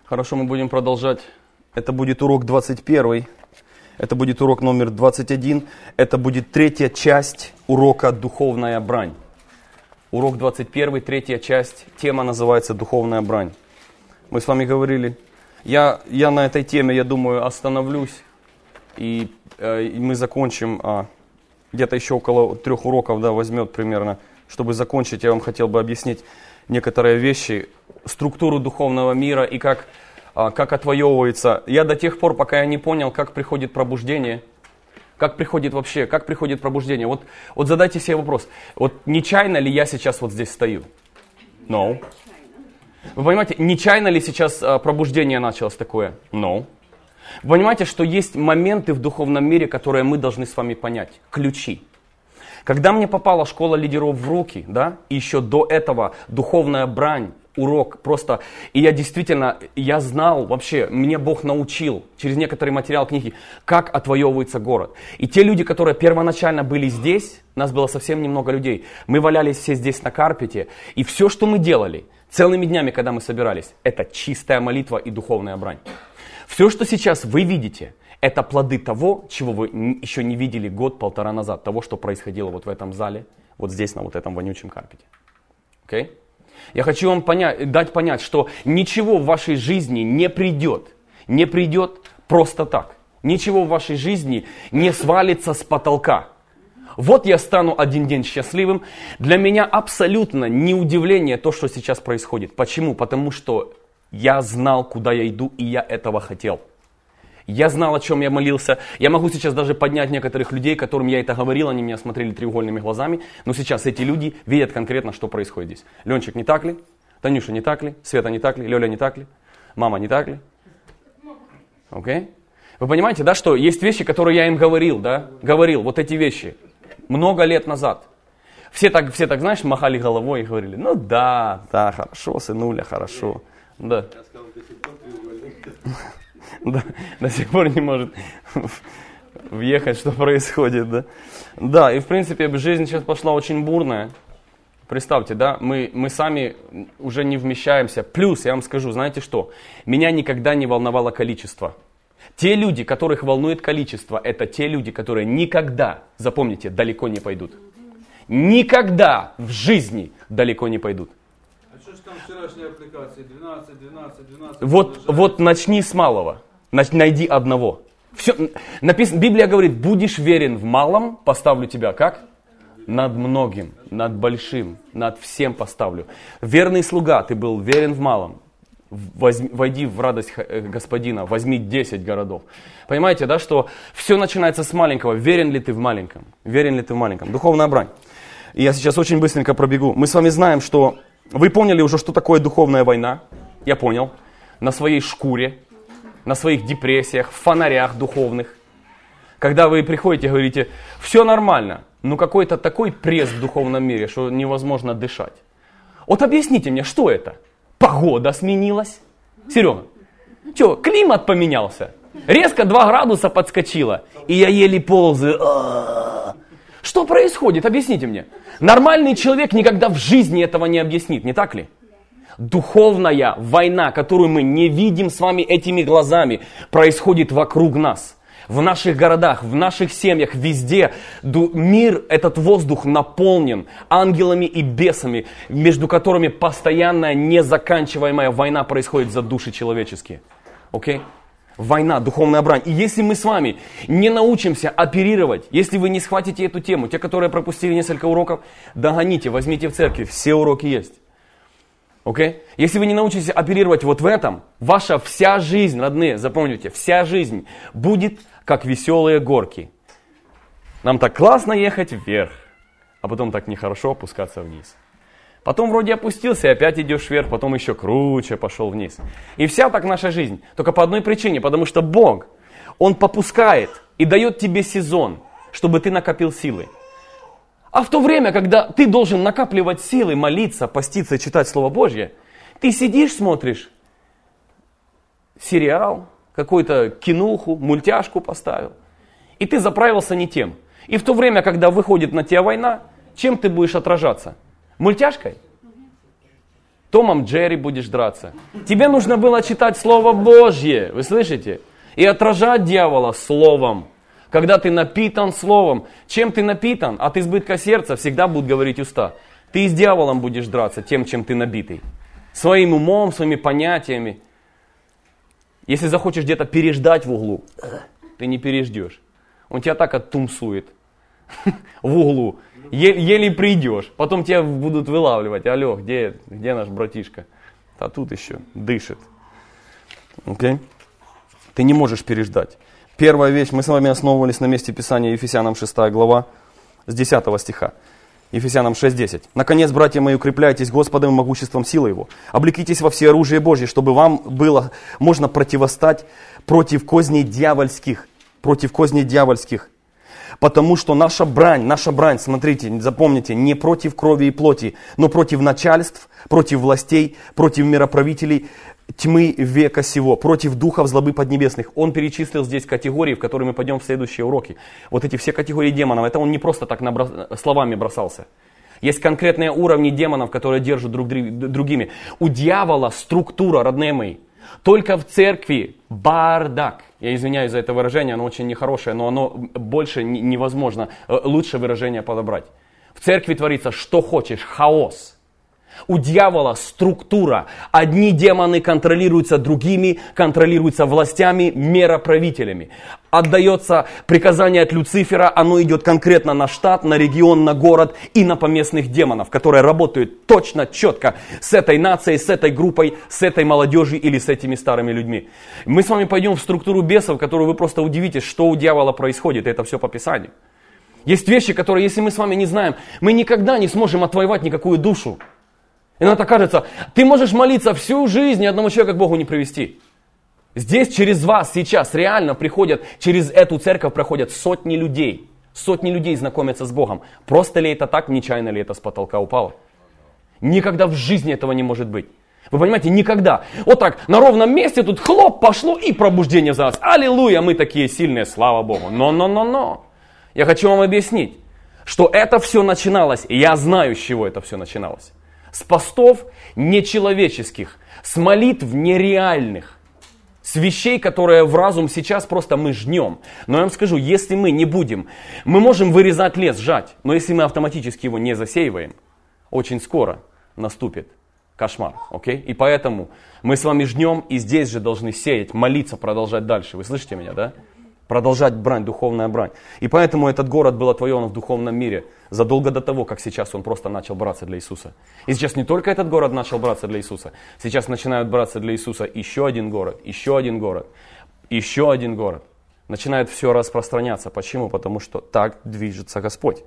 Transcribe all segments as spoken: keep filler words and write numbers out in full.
Хорошо, мы будем продолжать. Это будет урок двадцать первый. Это будет урок номер двадцать один. Это будет третья часть урока «Духовная брань». Урок двадцать первый, третья часть. Тема называется «Духовная брань». Мы с вами говорили. Я, я на этой теме, я думаю, остановлюсь. И, э, и мы закончим. А, где-то еще около трех уроков, да, возьмет примерно. Чтобы закончить, я вам хотел бы объяснить некоторые вещи, структуру духовного мира и как, как отвоевывается. Я до тех пор, пока я не понял, как приходит пробуждение, как приходит вообще, как приходит пробуждение. Вот, вот задайте себе вопрос, вот нечаянно ли я сейчас вот здесь стою? No. Вы понимаете, нечаянно ли сейчас пробуждение началось такое? No. Вы понимаете, что есть моменты в духовном мире, которые мы должны с вами понять, ключи. Когда мне попала школа лидеров в руки, да, и еще до этого духовная брань, урок просто, и я действительно, я знал вообще, мне Бог научил через некоторый материал книги, как отвоевывается город. И те люди, которые первоначально были здесь, нас было совсем немного людей, мы валялись все здесь на карпете, и все, что мы делали целыми днями, когда мы собирались, это чистая молитва и духовная брань. Все, что сейчас вы видите, это плоды того, чего вы еще не видели год-полтора назад, того, что происходило вот в этом зале, вот здесь, на вот этом вонючем карпете. Okay? Я хочу вам понять, дать понять, что ничего в вашей жизни не придет, не придет просто так. Ничего в вашей жизни не свалится с потолка. Вот я стану один день счастливым. Для меня абсолютно не удивление то, что сейчас происходит. Почему? Потому что я знал, куда я иду, и я этого хотел. Я знал, о чем я молился. Я могу сейчас даже поднять некоторых людей, которым я это говорил, они меня смотрели треугольными глазами. Но сейчас эти люди видят конкретно, что происходит здесь. Ленчик, не так ли? Танюша, не так ли? Света, не так ли? Лёля, не так ли? Мама, не так ли? Окей? Okay? Вы понимаете, да, что есть вещи, которые я им говорил, да? Говорил, вот эти вещи. Много лет назад. Все так, все так, знаешь, махали головой и говорили, ну да, да, хорошо, сынуля, хорошо. Да. Да, до сих пор не может въехать, что происходит, да. Да, и в принципе жизнь сейчас пошла очень бурная. Представьте, да, мы, мы сами уже не вмещаемся. Плюс, я вам скажу, знаете что, меня никогда не волновало количество. Те люди, которых волнует количество, это те люди, которые никогда, запомните, далеко не пойдут. Никогда в жизни далеко не пойдут. Там вчерашние аппликации двенадцать, двенадцать, двенадцать. Вот, вот начни с малого. Найди одного. Все, написано, Библия говорит, будешь верен в малом, поставлю тебя как? Над многим, над большим, над всем поставлю. Верный слуга, ты был верен в малом. Возьми, войди в радость Господина, возьми десять городов. Понимаете, да, что все начинается с маленького. Верен ли ты в маленьком? Верен ли ты в маленьком? Духовная брань. И я сейчас очень быстренько пробегу. Мы с вами знаем, что... Вы поняли уже, что такое духовная война? Я понял. На своей шкуре, на своих депрессиях, в фонарях духовных. Когда вы приходите и говорите, все нормально, но какой-то такой пресс в духовном мире, что невозможно дышать. Вот объясните мне, что это? Погода сменилась? Серега, что, климат поменялся? Резко два градуса подскочило, и я еле ползаю. Что происходит? Объясните мне. Нормальный человек никогда в жизни этого не объяснит, не так ли? Духовная война, которую мы не видим с вами этими глазами, происходит вокруг нас. В наших городах, в наших семьях, везде. Мир, этот воздух наполнен ангелами и бесами, между которыми постоянная незаканчиваемая война происходит за души человеческие. Окей? Okay? Война, духовная брань. И если мы с вами не научимся оперировать, если вы не схватите эту тему, те, которые пропустили несколько уроков, догоните, возьмите в церкви, все уроки есть. Окей? Okay? Если вы не научитесь оперировать вот в этом, ваша вся жизнь, родные, запомните, вся жизнь будет как веселые горки. Нам так классно ехать вверх, а потом так нехорошо опускаться вниз. Потом вроде опустился, и опять идешь вверх, потом еще круче пошел вниз. И вся так наша жизнь. Только по одной причине, потому что Бог, Он попускает и дает тебе сезон, чтобы ты накопил силы. А в то время, когда ты должен накапливать силы, молиться, поститься и читать Слово Божье, ты сидишь, смотришь сериал, какую-то кинуху, мультяшку поставил, и ты заправился не тем. И в то время, когда выходит на тебя война, чем ты будешь отражаться? Мультяшкой? Томом Джерри будешь драться. Тебе нужно было читать Слово Божье, вы слышите? И отражать дьявола Словом. Когда ты напитан Словом, чем ты напитан? От избытка сердца всегда будут говорить уста. Ты и с дьяволом будешь драться тем, чем ты набитый. Своим умом, своими понятиями. Если захочешь где-то переждать в углу, ты не переждешь. Он тебя так оттумсует в углу. Е- еле придешь. Потом тебя будут вылавливать. Алло, где, где наш братишка? А тут еще дышит. Okay? Ты не можешь переждать. Первая вещь, мы с вами основывались на месте Писания Ефесянам шестая глава с десятого стиха. Ефесянам шесть десять. «Наконец, братья мои, укрепляйтесь Господом и могуществом силы Его. Облекитесь во все оружие Божье, чтобы вам было можно противостать против козней дьявольских». Против козней дьявольских. Потому что наша брань, наша брань, смотрите, запомните, не против крови и плоти, но против начальств, против властей, против мироправителей тьмы века сего, против духов злобы поднебесных. Он перечислил здесь категории, в которые мы пойдем в следующие уроки. Вот эти все категории демонов, это он не просто так наброс... словами бросался. Есть конкретные уровни демонов, которые держат друг другими. У дьявола структура, родные мои. Только в церкви бардак. Я извиняюсь за это выражение, оно очень нехорошее, но оно больше невозможно, лучше выражение подобрать. В церкви творится что хочешь, хаос. У дьявола структура. Одни демоны контролируются другими, контролируются властями, мироправителями. Отдается приказание от Люцифера, оно идет конкретно на штат, на регион, на город и на поместных демонов, которые работают точно, четко с этой нацией, с этой группой, с этой молодежью или с этими старыми людьми. Мы с вами пойдем в структуру бесов, которую вы просто удивитесь, что у дьявола происходит. Это все по Писанию. Есть вещи, которые, если мы с вами не знаем, мы никогда не сможем отвоевать никакую душу. Иногда кажется, ты можешь молиться всю жизнь, ни одного человека к Богу не привести. Здесь через вас сейчас реально приходят, через эту церковь проходят сотни людей. Сотни людей знакомятся с Богом. Просто ли это так, нечаянно ли это с потолка упало? Никогда в жизни этого не может быть. Вы понимаете, никогда. Вот так, на ровном месте тут хлоп, пошло и пробуждение за нас. Аллилуйя, мы такие сильные, слава Богу. Но-но-но-но. Я хочу вам объяснить, что это все начиналось, и я знаю, с чего это все начиналось. С постов нечеловеческих, с молитв нереальных, с вещей, которые в разум сейчас просто мы жнем. Но я вам скажу, если мы не будем, мы можем вырезать лес, сжать, но если мы автоматически его не засеиваем, очень скоро наступит кошмар. Okay? И поэтому мы с вами жнем и здесь же должны сеять, молиться, продолжать дальше. Вы слышите меня, да? Продолжать брань, духовная брань. И поэтому этот город был отвоеван в духовном мире задолго до того, как сейчас он просто начал браться для Иисуса. И сейчас не только этот город начал браться для Иисуса, сейчас начинают браться для Иисуса еще один город, еще один город, еще один город. Начинает все распространяться. Почему? Потому что так движется Господь.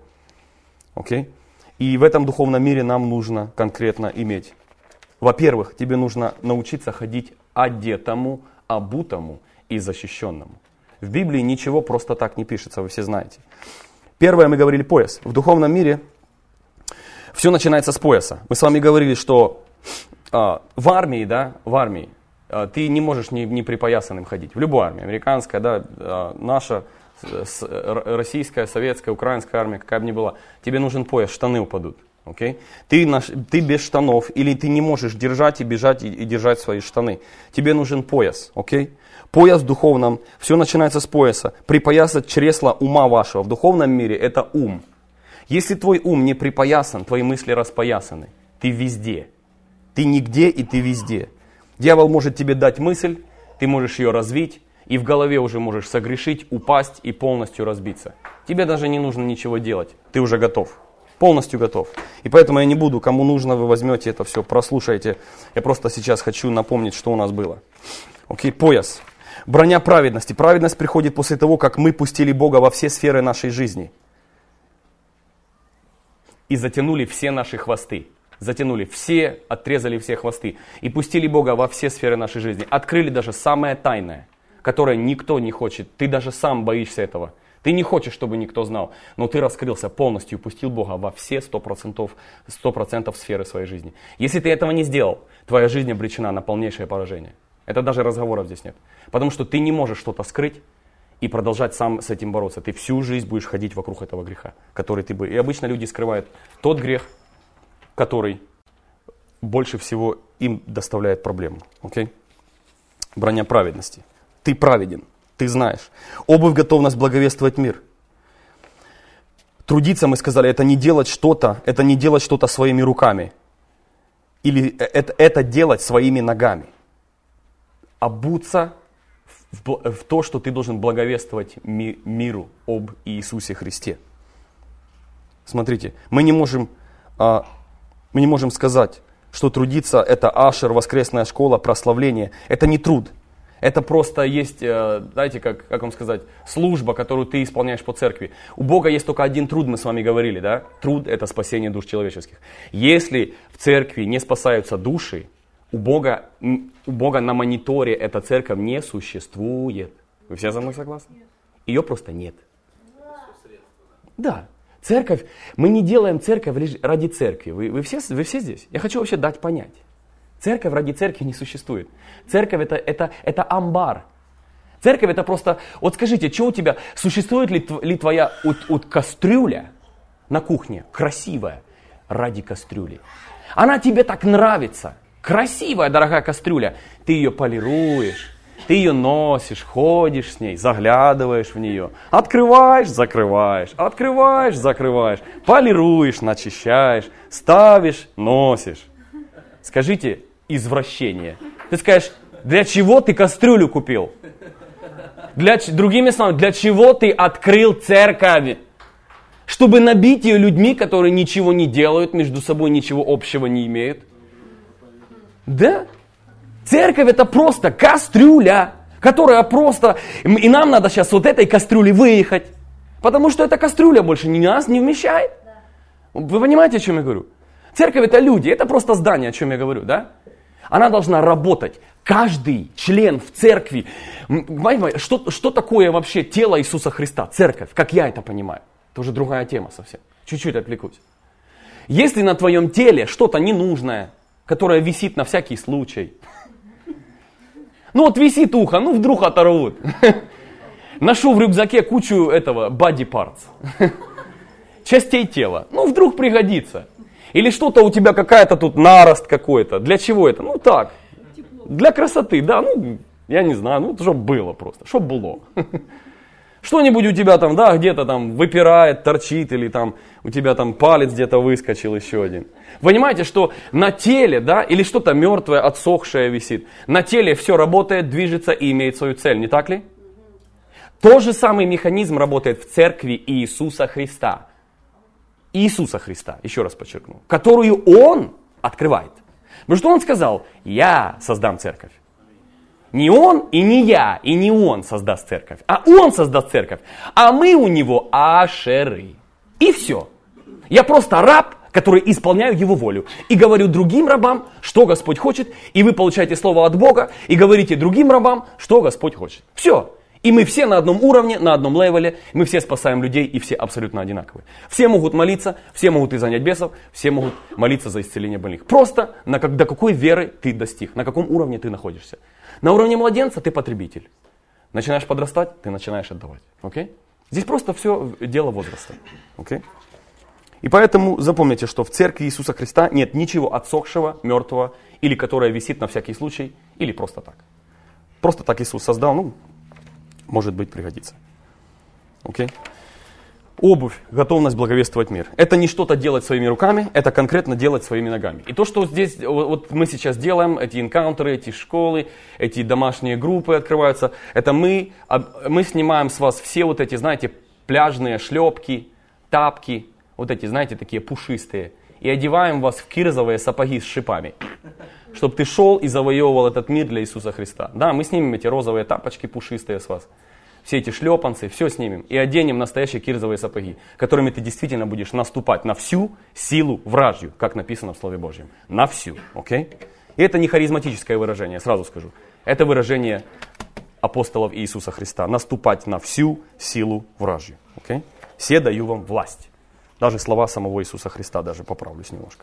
Окей? И в этом духовном мире нам нужно конкретно иметь. Во-первых, тебе нужно научиться ходить одетому, обутому и защищенному. В Библии ничего просто так не пишется, вы все знаете. Первое, мы говорили пояс. В духовном мире все начинается с пояса. Мы с вами говорили, что а, в армии, да, в армии а, ты не можешь не, не припоясанным ходить. В любой армии, американская, да, а, наша, с, российская, советская, украинская армия, какая бы ни была, тебе нужен пояс, штаны упадут. Okay? Ты, наш, ты без штанов, или ты не можешь держать и бежать и, и держать свои штаны. Тебе нужен пояс, окей? Пояс в духовном, все начинается с пояса. Припоясать чресла ума вашего. В духовном мире это ум. Если твой ум не припоясан, твои мысли распоясаны. Ты везде. Ты нигде и ты везде. Дьявол может тебе дать мысль, ты можешь ее развить, и в голове уже можешь согрешить, упасть и полностью разбиться. Тебе даже не нужно ничего делать, ты уже готов. Полностью готов. И поэтому я не буду, кому нужно, вы возьмете это все, прослушайте. Я просто сейчас хочу напомнить, что у нас было. Окей, пояс. Броня праведности. Праведность приходит после того, как мы пустили Бога во все сферы нашей жизни. И затянули все наши хвосты. Затянули все, отрезали все хвосты. И пустили Бога во все сферы нашей жизни. Открыли даже самое тайное, которое никто не хочет. Ты даже сам боишься этого. Ты не хочешь, чтобы никто знал, но ты раскрылся полностью и пустил Бога во все сто процентов, сто процентов сферы своей жизни. Если ты этого не сделал, твоя жизнь обречена на полнейшее поражение. Это даже разговоров здесь нет. Потому что ты не можешь что-то скрыть и продолжать сам с этим бороться. Ты всю жизнь будешь ходить вокруг этого греха, который ты бы. И обычно люди скрывают тот грех, который больше всего им доставляет проблему. Okay? Броня праведности. Ты праведен, ты знаешь. Обувь, готовность благовествовать мир. Трудиться, мы сказали, это не делать что-то, это не делать что-то своими руками. Или это, это делать своими ногами. Обуться в, в то, что ты должен благовествовать ми, миру об Иисусе Христе. Смотрите, мы не можем, а, мы не можем сказать, что трудиться это ашер, воскресная школа, прославление. Это не труд. Это просто есть, знаете, как, как вам сказать, служба, которую ты исполняешь по церкви. У Бога есть только один труд, мы с вами говорили, да? Труд – это спасение душ человеческих. Если в церкви не спасаются души, у Бога, у Бога на мониторе эта церковь не существует. Вы все со мной согласны? Ее просто нет. Да. Церковь, мы не делаем церковь лишь ради церкви. Вы, вы, все, вы все здесь? Я хочу вообще дать понять. Церковь ради церкви не существует. Церковь это, это, это амбар. Церковь это просто... Вот скажите, что у тебя... Существует ли, ли твоя вот, вот кастрюля на кухне, красивая, ради кастрюли? Она тебе так нравится. Красивая, дорогая кастрюля. Ты ее полируешь, ты ее носишь, ходишь с ней, заглядываешь в нее. Открываешь, закрываешь, открываешь, закрываешь. Полируешь, начищаешь, ставишь, носишь. Скажите, извращение. Ты скажешь, для чего ты кастрюлю купил? Для, другими словами, для чего ты открыл церковь? Чтобы набить ее людьми, которые ничего не делают, между собой ничего общего не имеют? Да? Церковь это просто кастрюля, которая просто... И нам надо сейчас вот этой кастрюли выехать, потому что эта кастрюля больше ни нас не вмещает. Вы понимаете, о чем я говорю? Церковь это люди, это просто здание, о чем я говорю, да? Она должна работать. Каждый член в церкви. Что, что такое вообще тело Иисуса Христа? Церковь, как я это понимаю. Это уже другая тема совсем. Чуть-чуть отвлекусь. Если на твоем теле что-то ненужное, которое висит на всякий случай. Ну вот висит ухо, ну вдруг оторвут. Ношу в рюкзаке кучу этого body parts. Частей тела. Ну вдруг пригодится. Или что-то у тебя какая-то тут нарост какой-то. Для чего это? Ну так, для красоты, да, ну, я не знаю, ну, чтобы было просто, чтобы было. Что-нибудь у тебя там, да, где-то там выпирает, торчит, или там у тебя там палец где-то выскочил еще один. Понимаете, что на теле, да, или что-то мертвое, отсохшее висит, на теле все работает, движется и имеет свою цель, не так ли? Тот же самый механизм работает в церкви Иисуса Христа. Иисуса Христа, еще раз подчеркну, которую Он открывает. Потому что Он сказал, я создам церковь. Не Он и не я, и не Он создаст церковь, а Он создаст церковь, а мы у Него ашеры. И все. Я просто раб, который исполняю Его волю. И говорю другим рабам, что Господь хочет, и вы получаете слово от Бога, и говорите другим рабам, что Господь хочет. Все. И мы все на одном уровне, на одном левеле, мы все спасаем людей, и все абсолютно одинаковые. Все могут молиться, все могут изгонять бесов, все могут молиться за исцеление больных. Просто на как, до какой веры ты достиг, на каком уровне ты находишься. На уровне младенца ты потребитель. Начинаешь подрастать, ты начинаешь отдавать. Okay? Здесь просто все дело возраста. Okay? И поэтому запомните, что в церкви Иисуса Христа нет ничего отсохшего, мертвого, или которое висит на всякий случай, или просто так. Просто так Иисус создал, ну, может быть, пригодится. Okay? Обувь, готовность благовествовать мир. Это не что-то делать своими руками, это конкретно делать своими ногами. И то, что здесь вот мы сейчас делаем, эти энкаунтеры, эти школы, эти домашние группы открываются, это мы, мы снимаем с вас все вот эти, знаете, пляжные шлепки, тапки, вот эти, знаете, такие пушистые, и одеваем вас в кирзовые сапоги с шипами, чтобы ты шел и завоевывал этот мир для Иисуса Христа. Да, мы снимем эти розовые тапочки пушистые с вас. Все эти шлепанцы, все снимем и оденем настоящие кирзовые сапоги, которыми ты действительно будешь наступать на всю силу вражью, как написано в Слове Божьем. На всю, окей? Okay? И это не харизматическое выражение, сразу скажу. Это выражение апостолов Иисуса Христа. Наступать на всю силу вражью, окей? Okay? «Се даю вам власть». Даже слова самого Иисуса Христа, даже поправлюсь немножко.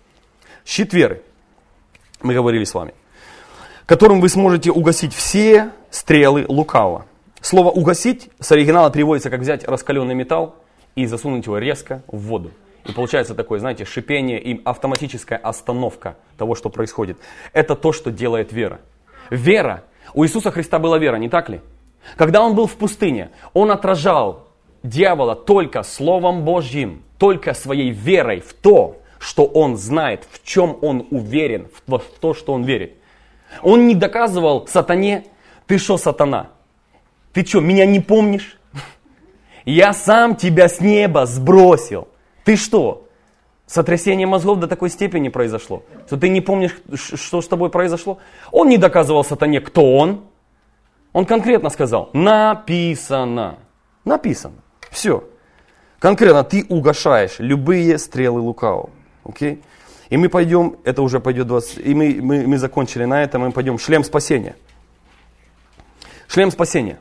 Щит веры, мы говорили с вами, которым вы сможете угасить все стрелы лукавого. Слово «угасить» с оригинала переводится как взять раскаленный металл и засунуть его резко в воду. И получается такое, знаете, шипение и автоматическая остановка того, что происходит. Это то, что делает вера. Вера. У Иисуса Христа была вера, не так ли? Когда Он был в пустыне, Он отражал дьявола только Словом Божьим, только своей верой в то, что Он знает, в чем Он уверен, в то, что Он верит. Он не доказывал сатане: ты что, сатана? Ты что, меня не помнишь? Я сам тебя с неба сбросил. Ты что? Сотрясение мозгов до такой степени произошло, что ты не помнишь, что с тобой произошло? Он не доказывал сатане, кто он. Он конкретно сказал: написано. Написано. Все. Конкретно ты угошаешь любые стрелы лукавого. Окей? И мы пойдем, это уже пойдет двадцать, и мы, мы, мы закончили на этом, мы пойдем. Шлем спасения. Шлем спасения.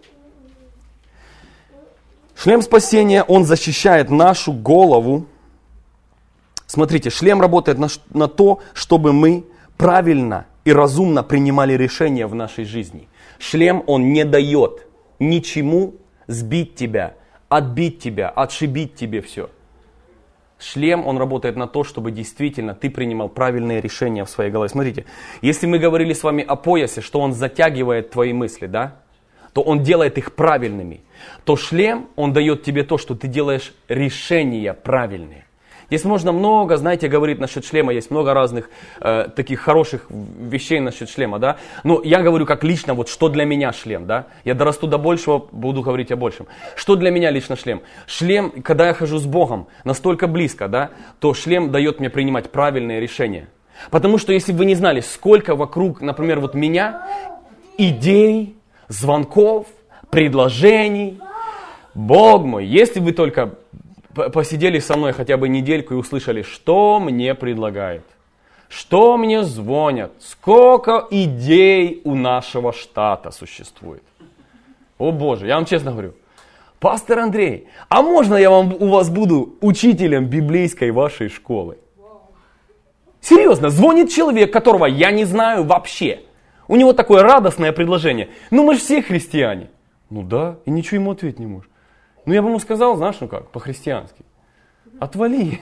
Шлем спасения, он защищает нашу голову. Смотрите, шлем работает на, на то, чтобы мы правильно и разумно принимали решения в нашей жизни. Шлем, он не дает ничему сбить тебя, отбить тебя, отшибить тебе все. Шлем, он работает на то, чтобы действительно ты принимал правильные решения в своей голове. Смотрите, если мы говорили с вами о поясе, что он затягивает твои мысли, да, то он делает их правильными. То шлем, он дает тебе то, что ты делаешь решения правильные. Здесь можно много, знаете, говорить насчет шлема, есть много разных э, таких хороших вещей насчет шлема, да. Но я говорю как лично, вот что для меня шлем, да. Я дорасту до большего, буду говорить о большем. Что для меня лично шлем? Шлем, когда я хожу с Богом настолько близко, да, то шлем дает мне принимать правильные решения. Потому что если бы вы не знали, сколько вокруг, например, вот меня, идей, звонков, предложений. Бог мой, если вы только посидели со мной хотя бы недельку и услышали, что мне предлагают, что мне звонят, сколько идей у нашего штата существует. О Боже, я вам честно говорю, пастор Андрей, а можно я вам, у вас буду учителем библейской вашей школы? Серьезно, звонит человек, которого я не знаю вообще. У него такое радостное предложение. Ну мы же все христиане. Ну да, и ничего ему ответить не можешь. Ну я бы ему сказал, знаешь, ну как, по-христиански. Отвали.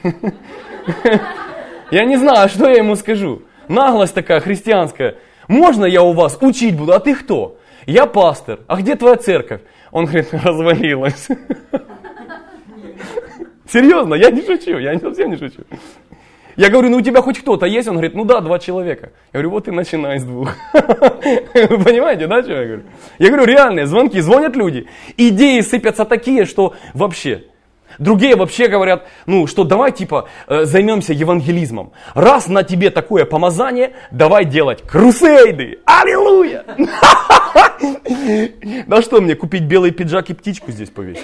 Я не знаю, что я ему скажу. Наглость такая христианская. Можно я у вас учить буду, а ты кто? Я пастор. А где твоя церковь? Он говорит, развалилась. Серьезно, я не шучу, я совсем не шучу. Я говорю, ну у тебя хоть кто-то есть? Он говорит, ну да, два человека. Я говорю, вот и начинай с двух. Вы понимаете, да, что я говорю? Я говорю, реальные звонки, звонят люди. Идеи сыпятся такие, что вообще. Другие вообще говорят, ну что давай типа займемся евангелизмом. Раз на тебе такое помазание, давай делать крусейды. Аллилуйя! Да что мне, купить белый пиджак и птичку здесь повесить?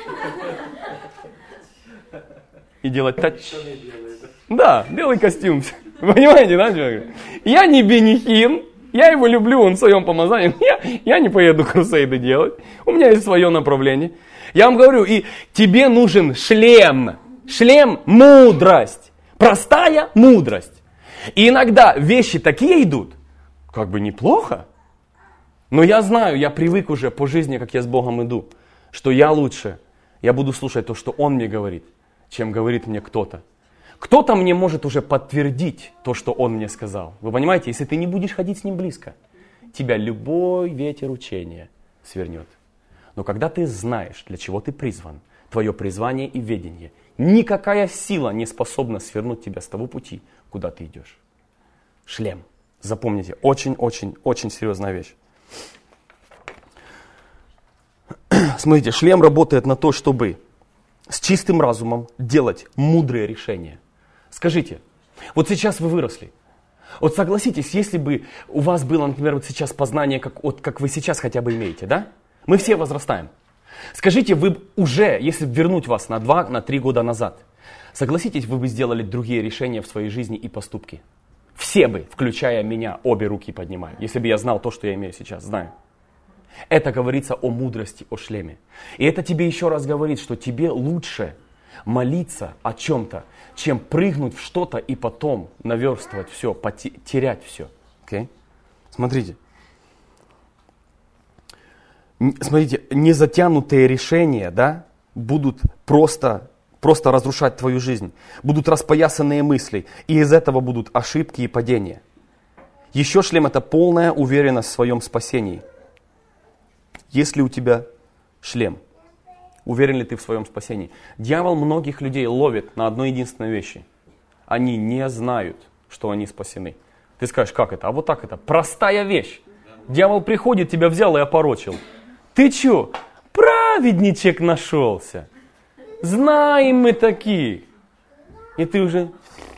И делать тач. Да, белый костюм. Понимаете, да, что я говорю? Я не Бенихин, я его люблю, он в своем помазании. Я, я не поеду крусейды делать. У меня есть свое направление. Я вам говорю, и тебе нужен шлем. Шлем – мудрость. Простая мудрость. И иногда вещи такие идут, как бы неплохо. Но я знаю, я привык уже по жизни, как я с Богом иду, что я лучше, я буду слушать то, что Он мне говорит, чем говорит мне кто-то. Кто-то мне может уже подтвердить то, что он мне сказал. Вы понимаете, если ты не будешь ходить с ним близко, тебя любой ветер учения свернет. Но когда ты знаешь, для чего ты призван, твое призвание и ведение, никакая сила не способна свернуть тебя с того пути, куда ты идешь. Шлем. Запомните, очень-очень-очень серьезная вещь. Смотрите, шлем работает на то, чтобы с чистым разумом делать мудрые решения. Скажите, вот сейчас вы выросли. Вот согласитесь, если бы у вас было, например, вот сейчас познание, как, вот, как вы сейчас хотя бы имеете, да? Мы все возрастаем. Скажите, вы уже, если вернуть вас на два, на три года назад, согласитесь, вы бы сделали другие решения в своей жизни и поступки? Все бы, включая меня, обе руки поднимаю, если бы я знал то, что я имею сейчас, знаю. Это говорится о мудрости, о шлеме. И это тебе еще раз говорит, что тебе лучше молиться о чем-то, чем прыгнуть в что-то и потом наверстывать все, потерять все. Okay? Смотрите. Смотрите, незатянутые решения, да, будут просто просто разрушать твою жизнь. Будут распоясанные мысли, и из этого будут ошибки и падения. Еще шлем – это полная уверенность в своем спасении. Есть ли у тебя шлем? Уверен ли ты в своем спасении? Дьявол многих людей ловит на одной единственной вещи. Они не знают, что они спасены. Ты скажешь, как это? А вот так это. Простая вещь. Дьявол приходит, тебя взял и опорочил. Ты че? Праведничек нашелся. Знаем мы таких. И ты уже...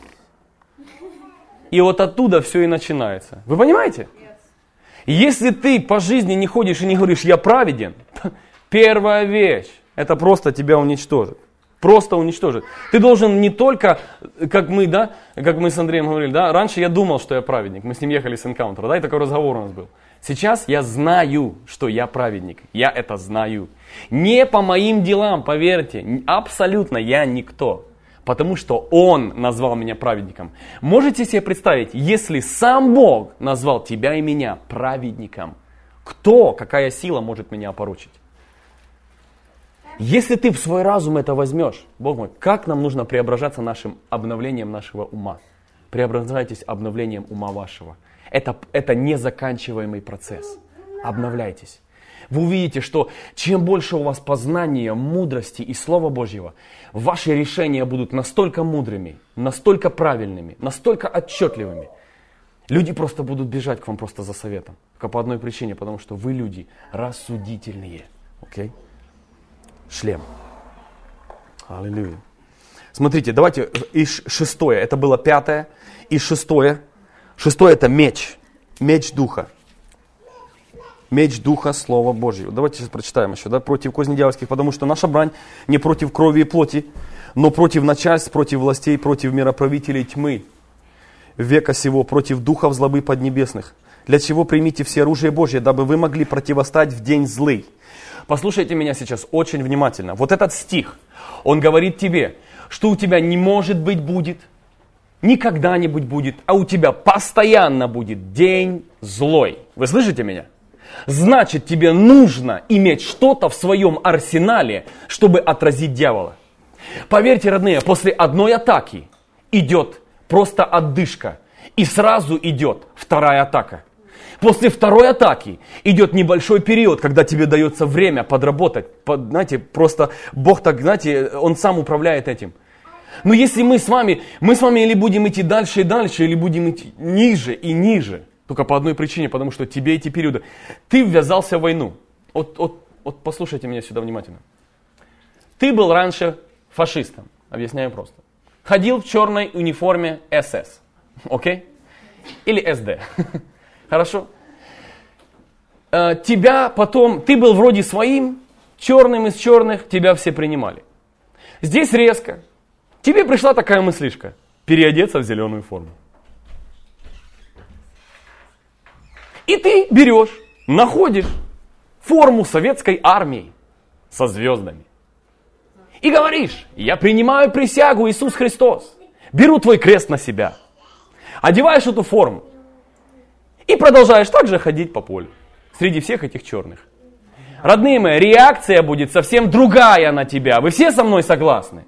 И вот оттуда все и начинается. Вы понимаете? Если ты по жизни не ходишь и не говоришь, я праведен, первая вещь, это просто тебя уничтожит. Просто уничтожит. Ты должен не только, как мы, да, как мы с Андреем говорили, да, раньше я думал, что я праведник, мы с ним ехали с Энкаунтера, да, и такой разговор у нас был. Сейчас я знаю, что я праведник, я это знаю. Не по моим делам, поверьте, абсолютно я никто, потому что Он назвал меня праведником. Можете себе представить, если сам Бог назвал тебя и меня праведником, кто, какая сила может меня опорочить? Если ты в свой разум это возьмешь, Бог мой, как нам нужно преображаться нашим обновлением нашего ума? Преображайтесь обновлением ума вашего. Это, это незаканчиваемый процесс. Обновляйтесь. Вы увидите, что чем больше у вас познания, мудрости и Слова Божьего, ваши решения будут настолько мудрыми, настолько правильными, настолько отчетливыми. Люди просто будут бежать к вам просто за советом. Только по одной причине, потому что вы люди рассудительные. Окей? Шлем. Аллилуйя. Смотрите, давайте и шестое, это было пятое, и шестое. Шестое это меч, меч Духа. Меч Духа, Слова Божьего. Давайте сейчас прочитаем еще, да, против козней дьявольских, потому что наша брань не против крови и плоти, но против начальств, против властей, против мироправителей тьмы века сего, против духов злобы поднебесных. Для чего примите все оружие Божье, дабы вы могли противостать в день злый. Послушайте меня сейчас очень внимательно. Вот этот стих, он говорит тебе, что у тебя не может быть будет, не когда-нибудь будет, а у тебя постоянно будет день злой. Вы слышите меня? Значит, тебе нужно иметь что-то в своем арсенале, чтобы отразить дьявола. Поверьте, родные, после одной атаки идет просто отдышка, и сразу идет вторая атака. После второй атаки идет небольшой период, когда тебе дается время подработать. Под, знаете, просто Бог так, знаете, Он сам управляет этим. Но если мы с вами, мы с вами или будем идти дальше и дальше, или будем идти ниже и ниже, только по одной причине, потому что тебе эти периоды, ты ввязался в войну. Вот, вот, вот послушайте меня сюда внимательно. Ты был раньше фашистом, объясняю просто. Ходил в черной униформе эс эс, окей? Или эс дэ. Хорошо? Тебя потом, ты был вроде своим, черным из черных, тебя все принимали. Здесь резко. Тебе пришла такая мыслишка, переодеться в зеленую форму. И ты берешь, находишь форму советской армии со звездами. И говоришь, я принимаю присягу, Иисус Христос. Беру твой крест на себя. Одеваешь эту форму. И продолжаешь также ходить по полю. Среди всех этих черных. Родные мои, реакция будет совсем другая на тебя. Вы все со мной согласны?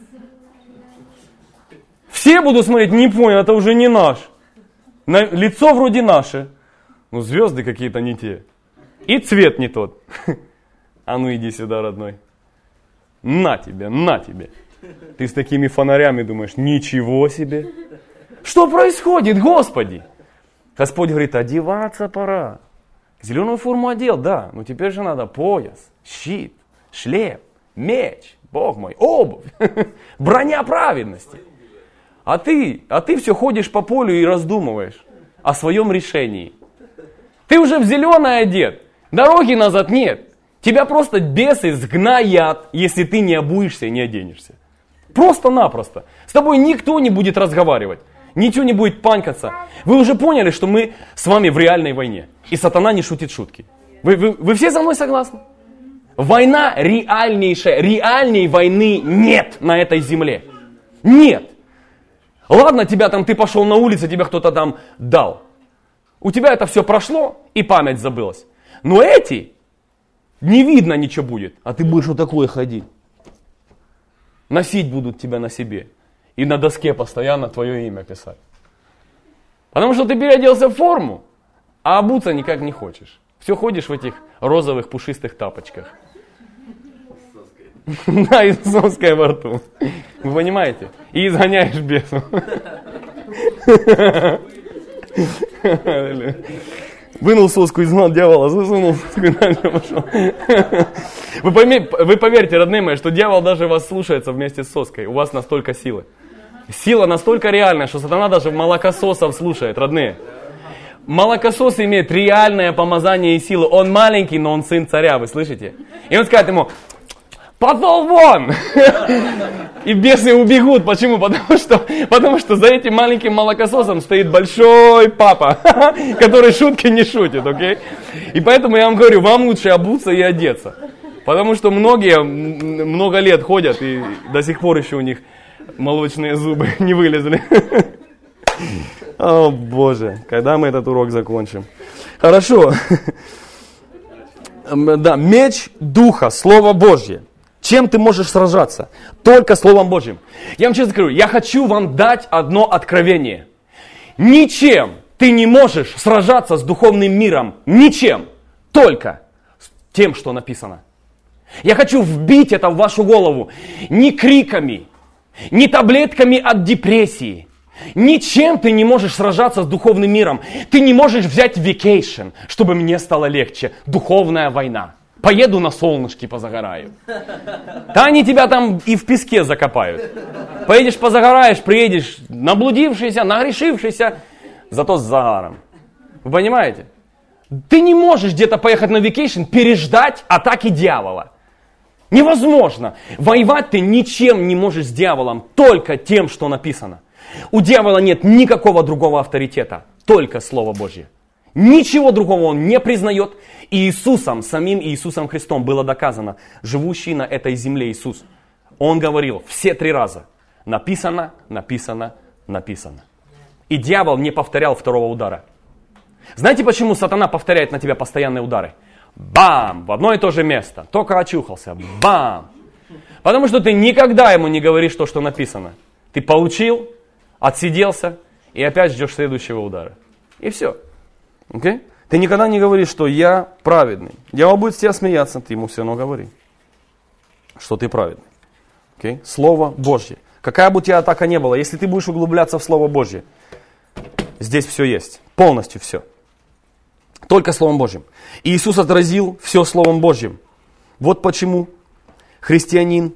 Все будут смотреть, не понял, это уже не наш. На, лицо вроде наше. Ну звезды какие-то не те. И цвет не тот. А ну иди сюда, родной. На тебе, на тебе. Ты с такими фонарями думаешь, ничего себе. Что происходит, Господи? Господь говорит, одеваться пора. Зеленую форму одел, да, но теперь же надо пояс, щит, шлем, меч, Бог мой, обувь, броня праведности. А ты, а ты все ходишь по полю и раздумываешь о своем решении. Ты уже в зеленое одет, дороги назад нет. Тебя просто бесы сгноят, если ты не обуешься и не оденешься. Просто-напросто. С тобой никто не будет разговаривать. Ничего не будет панькаться. Вы уже поняли, что мы с вами в реальной войне. И сатана не шутит шутки. Вы, вы, вы все со мной согласны? Война реальнейшая. Реальней войны нет на этой земле. Нет. Ладно, тебя там, ты пошел на улицу, тебя кто-то там дал. У тебя это все прошло, и память забылась. Но эти, не видно ничего будет. А ты будешь вот такой ходить. Носить будут тебя на себе. И на доске постоянно твое имя писать. Потому что ты переоделся в форму, а обуться никак не хочешь. Все ходишь в этих розовых пушистых тапочках. Да, и с соской во рту. Вы понимаете? И изгоняешь бесов. Вынул соску, изгнал дьявола, засунул соску и дальше пошел. Вы, пойми, вы поверьте, родные мои, что дьявол даже вас слушается вместе с соской. У вас настолько силы. Сила настолько реальная, что сатана даже молокососов слушает, родные. Молокосос имеет реальное помазание и силу. Он маленький, но он сын царя, вы слышите? И он скажет ему: пошел вон! И бесы убегут. Почему? Потому что, потому что за этим маленьким молокососом стоит большой папа, который шутки не шутит, окей? И поэтому я вам говорю, вам лучше обуться и одеться. Потому что многие много лет ходят, и до сих пор еще у них молочные зубы не вылезли. О, Боже, когда мы этот урок закончим? Хорошо. Да, меч Духа, Слово Божье. Чем ты можешь сражаться? Только Словом Божьим. Я вам честно скажу, я хочу вам дать одно откровение. Ничем ты не можешь сражаться с духовным миром. Ничем. Только тем, что написано. Я хочу вбить это в вашу голову. Не криками, не таблетками от депрессии. Ничем ты не можешь сражаться с духовным миром. Ты не можешь взять vacation, чтобы мне стало легче. Духовная война. Поеду на солнышке позагораю. Да они тебя там и в песке закопают. Поедешь позагораешь, приедешь наблудившийся, нагрешившийся, зато с загаром. Вы понимаете? Ты не можешь где-то поехать на vacation, переждать атаки дьявола. Невозможно. Воевать ты ничем не можешь с дьяволом, только тем, что написано. У дьявола нет никакого другого авторитета, только Слово Божье. Ничего другого он не признает. И Иисусом, самим Иисусом Христом было доказано, живущий на этой земле Иисус. Он говорил все три раза: написано, написано, написано. И дьявол не повторял второго удара. Знаете, почему сатана повторяет на тебя постоянные удары? Бам! В одно и то же место. Только очухался. Бам! Потому что ты никогда ему не говоришь то, что написано. Ты получил, отсиделся и опять ждешь следующего удара. И все. Okay? Ты никогда не говоришь, что я праведный. Дьявол будет с тебя смеяться, ты ему все равно говори, что ты праведный. Okay? Слово Божье. Какая бы у тебя атака ни была, если ты будешь углубляться в Слово Божье, здесь все есть. Полностью все. Только Словом Божьим. И Иисус отразил все Словом Божьим. Вот почему христианин,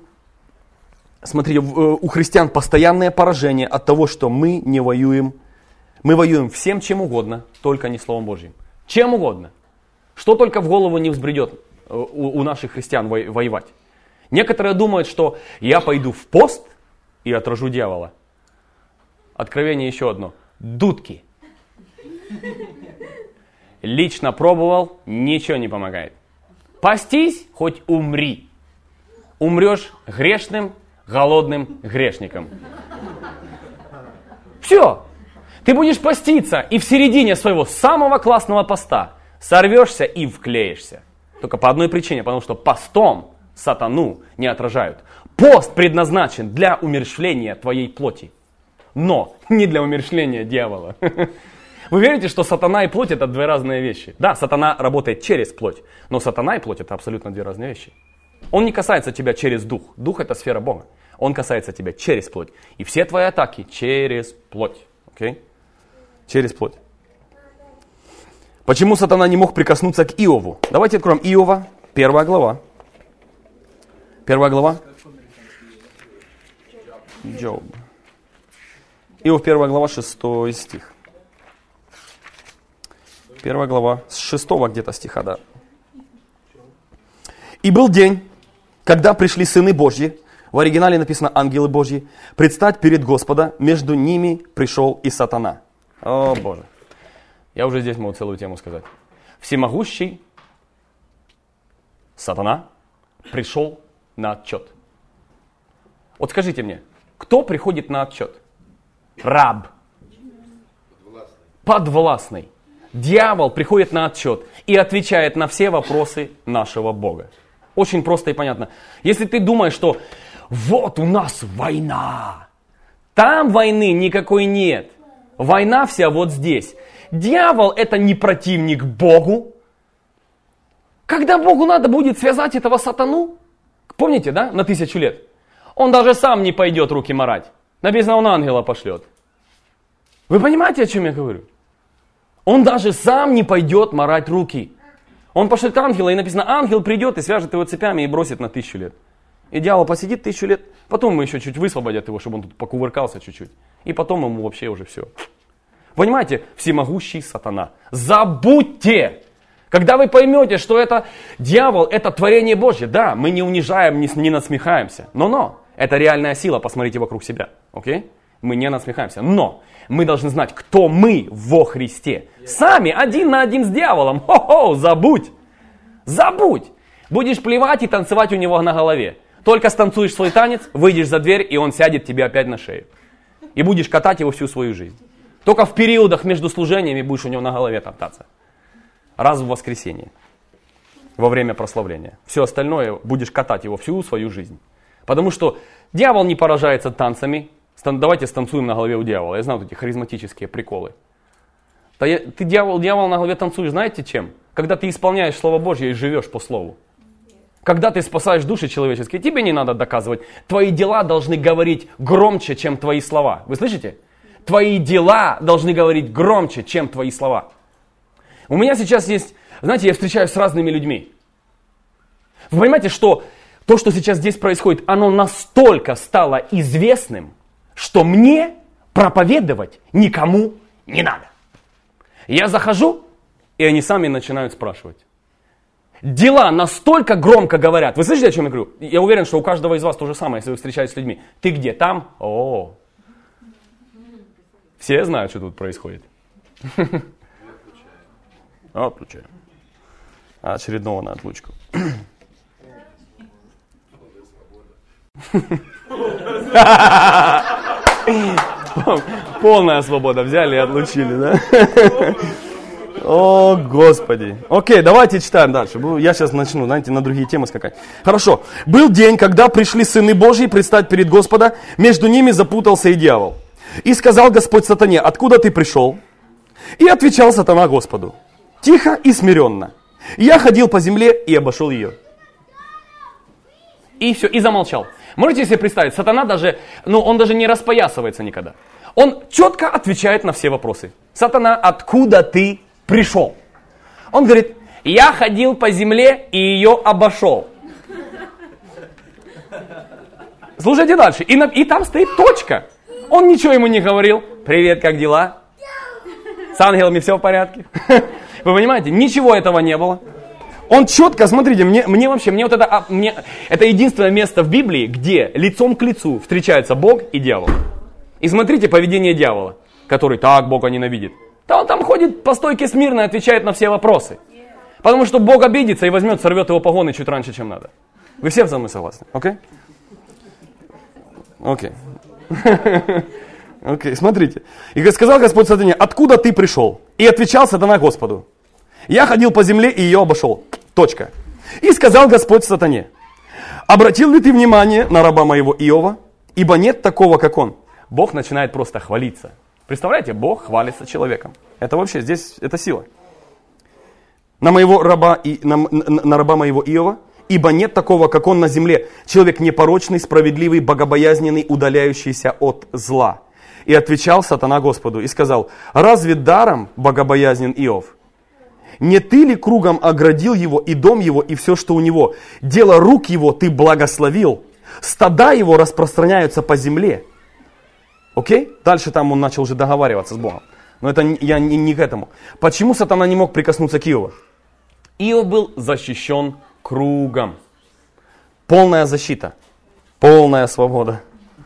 смотри, у христиан постоянное поражение от того, что мы не воюем. Мы воюем всем, чем угодно, только не Словом Божьим. Чем угодно. Что только в голову не взбредет у, у наших христиан во, воевать. Некоторые думают, что я пойду в пост и отражу дьявола. Откровение еще одно. Дудки. Лично пробовал, ничего не помогает. Постись, хоть умри. Умрешь грешным, голодным грешником. Все. Ты будешь поститься, и в середине своего самого классного поста сорвешься и вклеишься. Только по одной причине, потому что постом сатану не отражают. Пост предназначен для умерщвления твоей плоти, но не для умерщвления дьявола. Вы верите, что сатана и плоть это две разные вещи? Да, сатана работает через плоть, но сатана и плоть это абсолютно две разные вещи. Он не касается тебя через дух. Дух это сфера Бога. Он касается тебя через плоть. И все твои атаки через плоть. Okay? Через плоть. Почему сатана не мог прикоснуться к Иову? Давайте откроем Иова, первая глава. Первая глава. Джоб. Иов, первая глава, шестой стих. Первая глава, с шестого где-то стиха, да. «И был день, когда пришли сыны Божьи», в оригинале написано ангелы Божьи, «предстать перед Господа, между ними пришел и сатана». О, Боже. Я уже здесь могу целую тему сказать. Всемогущий сатана пришел на отчет. Вот скажите мне, кто приходит на отчет? Раб. Подвластный. Дьявол приходит на отчет и отвечает на все вопросы нашего Бога. Очень просто и понятно. Если ты думаешь, что вот у нас война. Там войны никакой нет. Война вся вот здесь. Дьявол это не противник Богу. Когда Богу надо будет связать этого сатану, помните, да, на тысячу лет, он даже сам не пойдет руки марать. Написано, он ангела пошлет. Вы понимаете, о чем я говорю? Он даже сам не пойдет марать руки. Он пошлет ангела, и написано, ангел придет и свяжет его цепями и бросит на тысячу лет. И дьявол посидит тысячу лет, потом мы еще чуть высвободят его, чтобы он тут покувыркался чуть-чуть. И потом ему вообще уже все. Понимаете, всемогущий сатана. Забудьте! Когда вы поймете, что это дьявол, это творение Божье, да, мы не унижаем, не, не насмехаемся. Но-но, это реальная сила, посмотрите вокруг себя. Окей? Мы не насмехаемся. Но мы должны знать, кто мы во Христе. Сами один на один с дьяволом. Хо-хо, забудь. Забудь. Будешь плевать и танцевать у него на голове. Только станцуешь свой танец, выйдешь за дверь, и он сядет тебе опять на шею. И будешь катать его всю свою жизнь. Только в периодах между служениями будешь у него на голове топтаться. Раз в воскресенье. Во время прославления. Все остальное будешь катать его всю свою жизнь. Потому что дьявол не поражается танцами. Давайте станцуем на голове у дьявола. Я знаю вот эти харизматические приколы. Ты дьявол, дьявол на голове танцуешь, знаете чем? Когда ты исполняешь Слово Божье и живешь по Слову. Когда ты спасаешь души человеческие, тебе не надо доказывать. Твои дела должны говорить громче, чем твои слова. Вы слышите? Твои дела должны говорить громче, чем твои слова. У меня сейчас есть, знаете, я встречаюсь с разными людьми. Вы понимаете, что то, что сейчас здесь происходит, оно настолько стало известным, что мне проповедовать никому не надо. Я захожу, и они сами начинают спрашивать. Дела настолько громко говорят. Вы слышите, о чем я говорю? Я уверен, что у каждого из вас то же самое, если вы встречаетесь с людьми. Ты где? Там? О, все знают, что тут происходит. Отключаем. Очередного на отлучку. Полная свобода. Взяли и отлучили, да? О, Господи. Окей, давайте читаем дальше. Я сейчас начну, знаете, на другие темы скакать. Хорошо. Был день, когда пришли сыны Божьи предстать перед Господа. Между ними запутался и дьявол. И сказал Господь сатане, откуда ты пришел? И отвечал сатана Господу, тихо и смиренно. Я ходил по земле и обошел ее. И все, и замолчал. Можете себе представить, сатана даже, ну он даже не распоясывается никогда. Он четко отвечает на все вопросы. Сатана, откуда ты пришел? Он говорит, я ходил по земле и ее обошел. Слушайте дальше. И, на, и там стоит точка. Он ничего ему не говорил. Привет, как дела? С ангелами все в порядке? Вы понимаете, ничего этого не было. Он четко, смотрите, мне, мне вообще, мне вот это, мне, это единственное место в Библии, где лицом к лицу встречаются Бог и дьявол. И смотрите поведение дьявола, который так Бога ненавидит. Да он там ходит по стойке смирно и отвечает на все вопросы. Потому что Бог обидится и возьмет, сорвет его погоны чуть раньше, чем надо. Вы все со мной согласны? Окей? Окей. Окей, смотрите. И сказал Господь сатане, откуда ты пришел? И отвечал сатана Господу. Я ходил по земле и ее обошел. Точка. И сказал Господь сатане, обратил ли ты внимание на раба моего Иова? Ибо нет такого, как он. Бог начинает просто хвалиться. Представляете, Бог хвалится человеком. Это вообще здесь, это сила. На моего раба, и, на, на, на раба моего Иова, ибо нет такого, как он на земле. Человек непорочный, справедливый, богобоязненный, удаляющийся от зла. И отвечал сатана Господу и сказал, разве даром богобоязнен Иов? Не ты ли кругом оградил его и дом его, и все, что у него? Дело рук его ты благословил. Стада его распространяются по земле. Окей? Дальше там он начал уже договариваться с Богом. Но это я не, не к этому. Почему сатана не мог прикоснуться к Иову? Иов был защищен кругом. Полная защита. Полная свобода.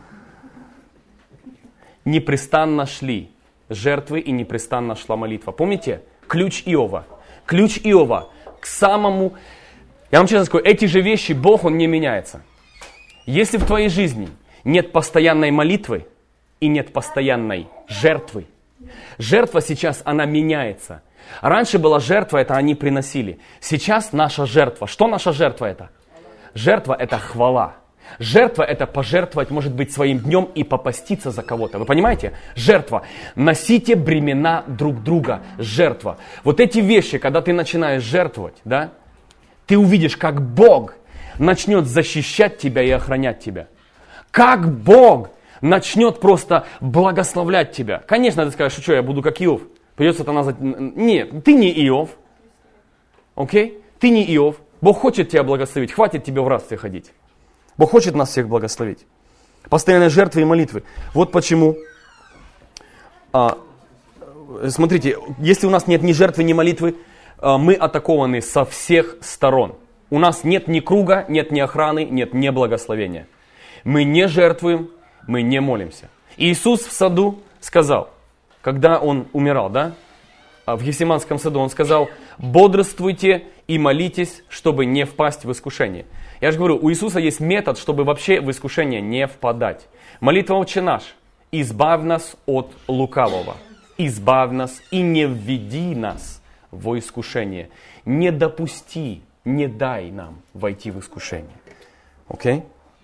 Непрестанно шли жертвы и непрестанно шла молитва. Помните? Ключ Иова. Ключ Иова к самому... Я вам честно скажу, эти же вещи, Бог, Он не меняется. Если в твоей жизни нет постоянной молитвы и нет постоянной жертвы, жертва сейчас, она меняется. Раньше была жертва, это они приносили. Сейчас наша жертва. Что наша жертва это? Жертва это хвала. Жертва – это пожертвовать, может быть, своим днем и попаститься за кого-то. Вы понимаете? Жертва. Носите бремена друг друга. Жертва. Вот эти вещи, когда ты начинаешь жертвовать, да, ты увидишь, как Бог начнет защищать тебя и охранять тебя. Как Бог начнет просто благословлять тебя. Конечно, ты скажешь, что я буду как Иов. Придется это назвать... Нет, ты не Иов. Окей? Ты не Иов. Бог хочет тебя благословить. Хватит тебе в рабстве ходить. Бог хочет нас всех благословить. Постоянные жертвы и молитвы. Вот почему. А, смотрите, если у нас нет ни жертвы, ни молитвы, а, мы атакованы со всех сторон. У нас нет ни круга, нет ни охраны, нет ни благословения. Мы не жертвуем, мы не молимся. Иисус в саду сказал, когда Он умирал, да, в Гефсиманском саду, Он сказал, бодрствуйте и молитесь, чтобы не впасть в искушение. Я же говорю, у Иисуса есть метод, чтобы вообще в искушение не впадать. Молитва «Отче наш», избавь нас от лукавого, избавь нас и не введи нас во искушение. Не допусти, не дай нам войти в искушение. Окей? Okay?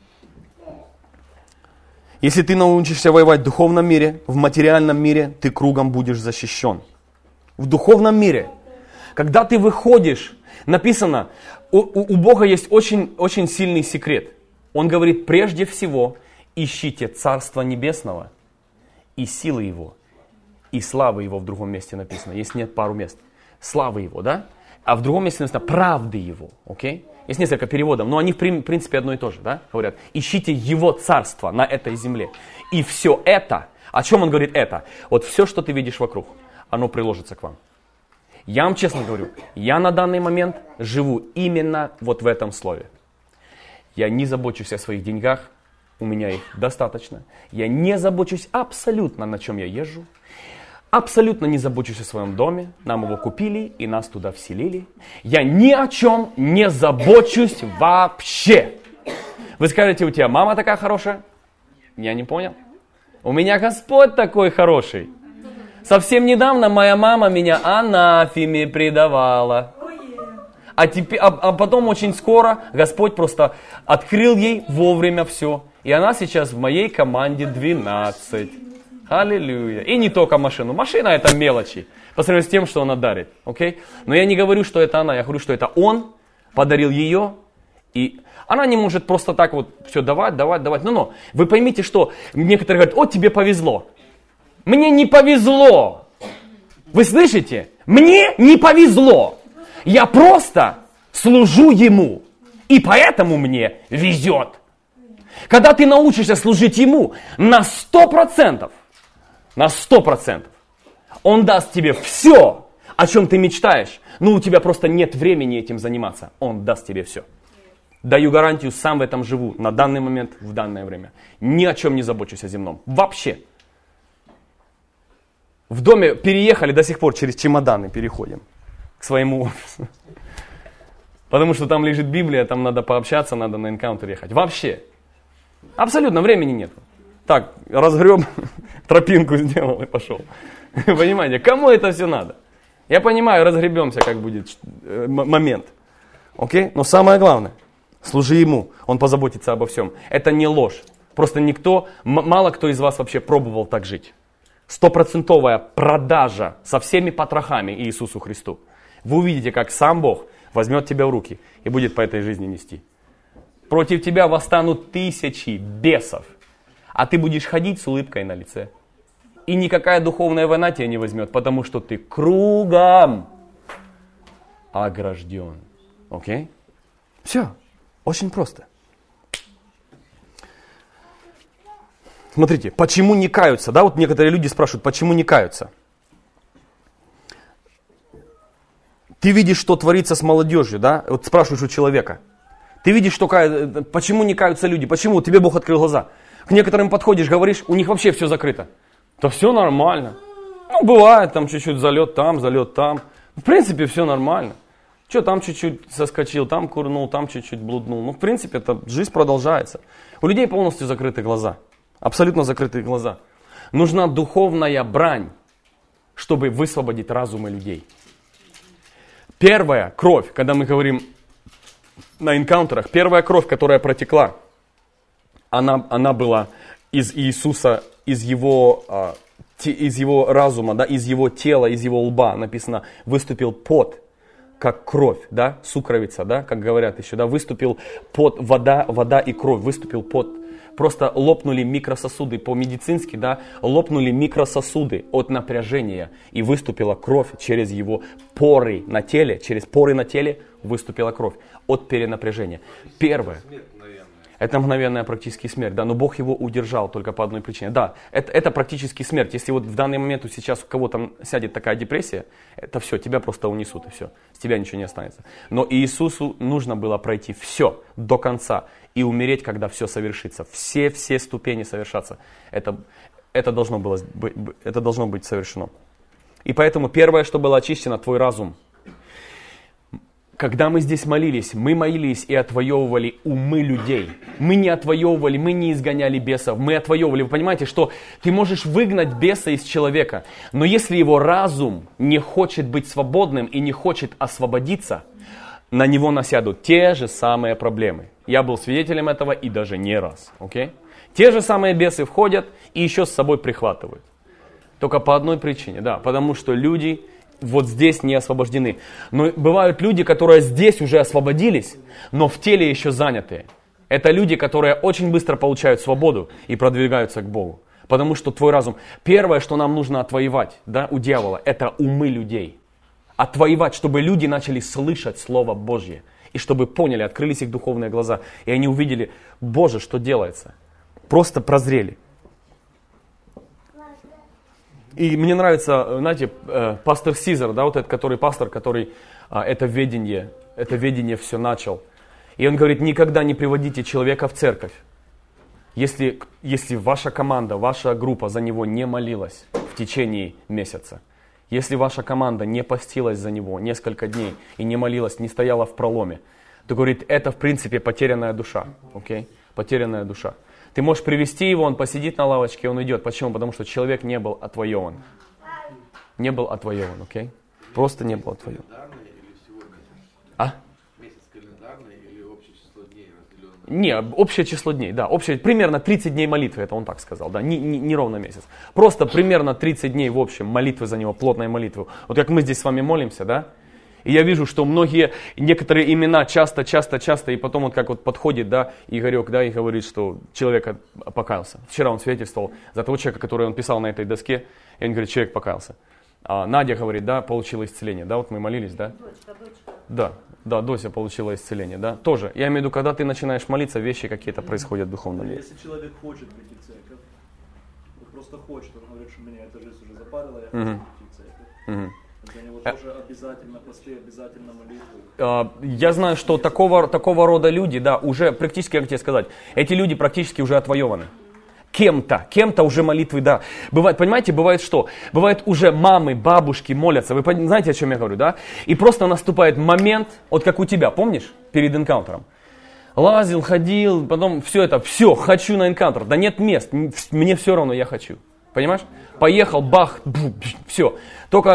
Если ты научишься воевать в духовном мире, в материальном мире, ты кругом будешь защищен. В духовном мире, когда ты выходишь, написано, у, у Бога есть очень, очень сильный секрет. Он говорит, прежде всего, ищите Царство Небесного и силы Его, и славы Его в другом месте написано. Есть нет пару мест. Славы Его, да? А в другом месте написано правды Его. Окей? Есть несколько переводов, но они в принципе одно и то же, да? Говорят, ищите Его Царство на этой земле. И все это, о чем Он говорит это? Вот все, что ты видишь вокруг, оно приложится к вам. Я вам честно говорю, я на данный момент живу именно вот в этом слове. Я не забочусь о своих деньгах, у меня их достаточно. Я не забочусь абсолютно, на чем я езжу. Абсолютно не забочусь о своем доме. Нам его купили и нас туда вселили. Я ни о чем не забочусь вообще. Вы скажете, у тебя мама такая хорошая? Я не понял. У меня Господь такой хороший. Совсем недавно моя мама меня анафеме предавала. А, теперь, а, а потом очень скоро Господь просто открыл ей вовремя все. И она сейчас в моей команде двенадцать. Аллилуйя. И не только машину. Машина это мелочи по сравнению с тем, что она дарит. Okay? Но я не говорю, что это она. Я говорю, что это Он подарил ее. И она не может просто так вот все давать, давать, давать. Но-но. Вы поймите, что некоторые говорят, о, тебе повезло. Мне не повезло. Вы слышите? Мне не повезло. Я просто служу Ему. И поэтому мне везет. Когда ты научишься служить Ему на сто процентов, на сто процентов, Он даст тебе все, о чем ты мечтаешь. Но у тебя просто нет времени этим заниматься. Он даст тебе все. Даю гарантию, сам в этом живу. На данный момент, в данное время. Ни о чем не забочусь о земном. Вообще. В доме переехали, до сих пор через чемоданы переходим к своему офису. Потому что там лежит Библия, там надо пообщаться, надо на энкаунтер ехать. Вообще. Абсолютно времени нет. Так, разгреб, тропинку сделал и пошел. Понимаете, кому это все надо? Я понимаю, разгребемся, как будет момент. Окей? Но самое главное, служи Ему, Он позаботится обо всем. Это не ложь. Просто никто, мало кто из вас вообще пробовал так жить. Стопроцентовая продажа со всеми потрохами Иисусу Христу. Вы увидите, как сам Бог возьмет тебя в руки и будет по этой жизни нести. Против тебя восстанут тысячи бесов, а ты будешь ходить с улыбкой на лице. И никакая духовная война тебя не возьмет, потому что ты кругом огражден. Окей? Все. Очень просто. Смотрите, почему не каются? Да, вот некоторые люди спрашивают, почему не каются? Ты видишь, что творится с молодежью, да? Вот спрашиваешь у человека. Ты видишь, что каются, почему не каются люди? Почему? Тебе Бог открыл глаза. К некоторым подходишь, говоришь, у них вообще все закрыто. Да все нормально. Ну, бывает, там чуть-чуть залет там, залет там. В принципе, все нормально. Что, там чуть-чуть соскочил, там курнул, там чуть-чуть блуднул. Ну, в принципе, это жизнь продолжается. У людей полностью закрыты глаза. Абсолютно закрытые глаза. Нужна духовная брань, чтобы высвободить разумы людей. Первая кровь, когда мы говорим на энкаунтерах, первая кровь, которая протекла она, она была из Иисуса, из его, а, те, из его разума, да, из его тела, из его лба, написано, выступил пот, как кровь, да, сукровица, да, как говорят еще, да, выступил пот, вода, вода и кровь, выступил пот. Просто лопнули микрососуды по-медицински, да, лопнули микрососуды от напряжения, и выступила кровь через его поры на теле, через поры на теле выступила кровь от перенапряжения. Первое. Это мгновенная практически смерть, да, но Бог его удержал только по одной причине. Да, это, это практически смерть. Если вот в данный момент сейчас у кого-то сядет такая депрессия, это все, тебя просто унесут, и все, с тебя ничего не останется. Но Иисусу нужно было пройти все до конца и умереть, когда все совершится. Все, все ступени совершатся. Это, это, должно было, это должно быть совершено. И поэтому первое, что было очищено, твой разум. Когда мы здесь молились, мы молились и отвоевывали умы людей. Мы не отвоевывали, мы не изгоняли бесов, мы отвоевывали. Вы понимаете, что ты можешь выгнать беса из человека, но если его разум не хочет быть свободным и не хочет освободиться, на него насядут те же самые проблемы. Я был свидетелем этого и даже не раз. Okay? Те же самые бесы входят и еще с собой прихватывают. Только по одной причине, да, потому что люди вот здесь не освобождены. Но бывают люди, которые здесь уже освободились, но в теле еще заняты. Это люди, которые очень быстро получают свободу и продвигаются к Богу. Потому что твой разум, первое, что нам нужно отвоевать, да, у дьявола, это умы людей. Отвоевать, чтобы люди начали слышать Слово Божье. И чтобы поняли, открылись их духовные глаза. И они увидели, Боже, что делается. Просто прозрели. И мне нравится, знаете, пастор Сизер, да, вот этот, который пастор, который а, это ведение, это ведение все начал. И он говорит, никогда не приводите человека в церковь, если, если ваша команда, ваша группа за него не молилась в течение месяца. Если ваша команда не постилась за него несколько дней и не молилась, не стояла в проломе, то, говорит, это в принципе потерянная душа, окей? Потерянная душа. Ты можешь привести его, он посидит на лавочке, он уйдет. Почему? Потому что человек не был отвоеван. Не был отвоеван, окей? Просто не был отвоеван. А? Месяц календарный или общее число дней разделенное? Не, общее число дней, да. Общее, примерно тридцать дней молитвы, это он так сказал, да, не, не, не ровно месяц. Просто примерно тридцать дней в общем молитвы за него, плотной молитвы. Вот как мы здесь с вами молимся, да? И я вижу, что многие, некоторые имена часто, часто, часто, и потом вот как вот подходит, да, Игорек, да, и говорит, что человек покаялся. Вчера он свидетельствовал за того человека, который он писал на этой доске, и он говорит, человек покаялся. А Надя говорит, да, получила исцеление, да, вот мы молились, да? Дочка, дочка. Да, да, Дося получила исцеление, да, тоже. Я имею в виду, когда ты начинаешь молиться, вещи какие-то происходят в духовном мире. Если человек хочет прийти в церковь, вот просто хочет, он говорит, что меня эта жизнь уже запарила, я Мгм. хочу прийти в церковь. Мгм. Для него тоже обязательно посты, обязательно молитвы. А, Я знаю, что такого, такого рода люди, да, уже практически, как тебе сказать, эти люди практически уже отвоеваны. Кем-то, кем-то уже молитвы, да. Бывает, понимаете, бывает что? Бывает уже мамы, бабушки молятся. Вы пон- знаете, о чем я говорю, да? И просто наступает момент, вот как у тебя, помнишь, перед энкаунтером? Лазил, ходил, потом все это, все, хочу на энкаунтер. Да нет мест, м- мне все равно, я хочу. Понимаешь? Поехал, бах, все. Только,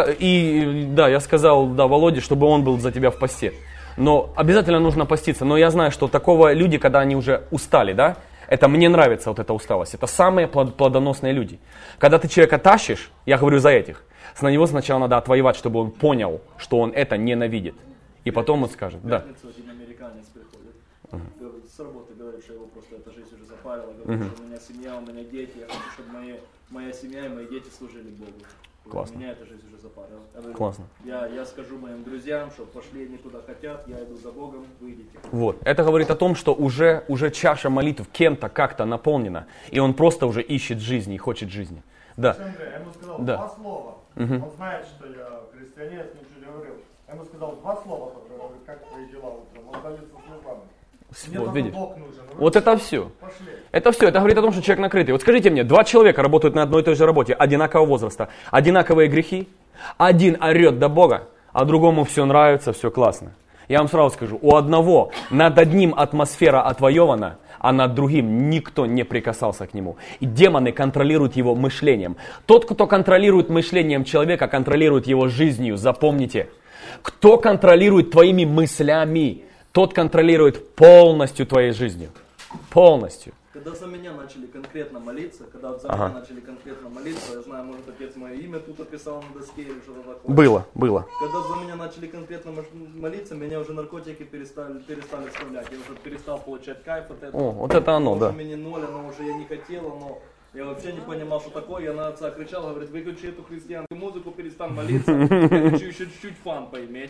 и да, я сказал, да, Володе, чтобы он был за тебя в посте. Но обязательно нужно поститься. Но я знаю, что такого люди, когда они уже устали, да, это мне нравится вот эта усталость. Это самые плод- плодоносные люди. Когда ты человека тащишь, я говорю за этих, на него сначала надо отвоевать, чтобы он понял, что он это ненавидит. И потом он скажет, В да. пятницу один американец приходит, говорит, с работы говорит, что его просто эта жизнь уже запарила, говорит, что у меня семья, у меня дети, я хочу, чтобы мои, моя семья и мои дети служили Богу. Говорит, Классно. меня эта жизнь уже запарила. Я говорю, Классно. Я, я скажу моим друзьям, что пошли они куда хотят, я иду за Богом, вы идите. Вот. Это говорит о том, что уже, уже чаша молитв кем-то как-то наполнена, и он просто уже ищет жизни и хочет жизни. Да. Андрей, я ему сказал Да. два слова. Мгм. Он знает, что я христианин, ничего не говорил. Я ему сказал два слова, только, говорю, как твои дела утром. Он залился слезами. Мне Вот только видишь. Бог нужен. Ну, Вот это все. Пошли. Это все, это говорит о том, что человек накрытый. Вот скажите мне, два человека работают на одной и той же работе, одинакового возраста, одинаковые грехи, один орет до Бога, а другому все нравится, все классно. Я вам сразу скажу, у одного над одним атмосфера отвоевана, а над другим никто не прикасался к нему. И демоны контролируют его мышлением. Тот, кто контролирует мышлением человека, контролирует его жизнью, запомните. Кто контролирует твоими мыслями, тот контролирует полностью твоей жизнью. Полностью. Когда за меня начали конкретно молиться, когда вот за Ага. меня начали конкретно молиться, я знаю, может, отец мое имя тут описал на доске или что-то такое. Было, было. Когда за меня начали конкретно мож- молиться, меня уже наркотики перестали, перестали вставлять. Я уже перестал получать кайф от этого. О, вот это оно, да. Уже мне ноль, оно уже я не хотел, но я вообще не понимал, что такое. Я на отца кричал, говорит, выключи эту христианскую музыку, перестань молиться. Я хочу еще чуть-чуть фан поиметь.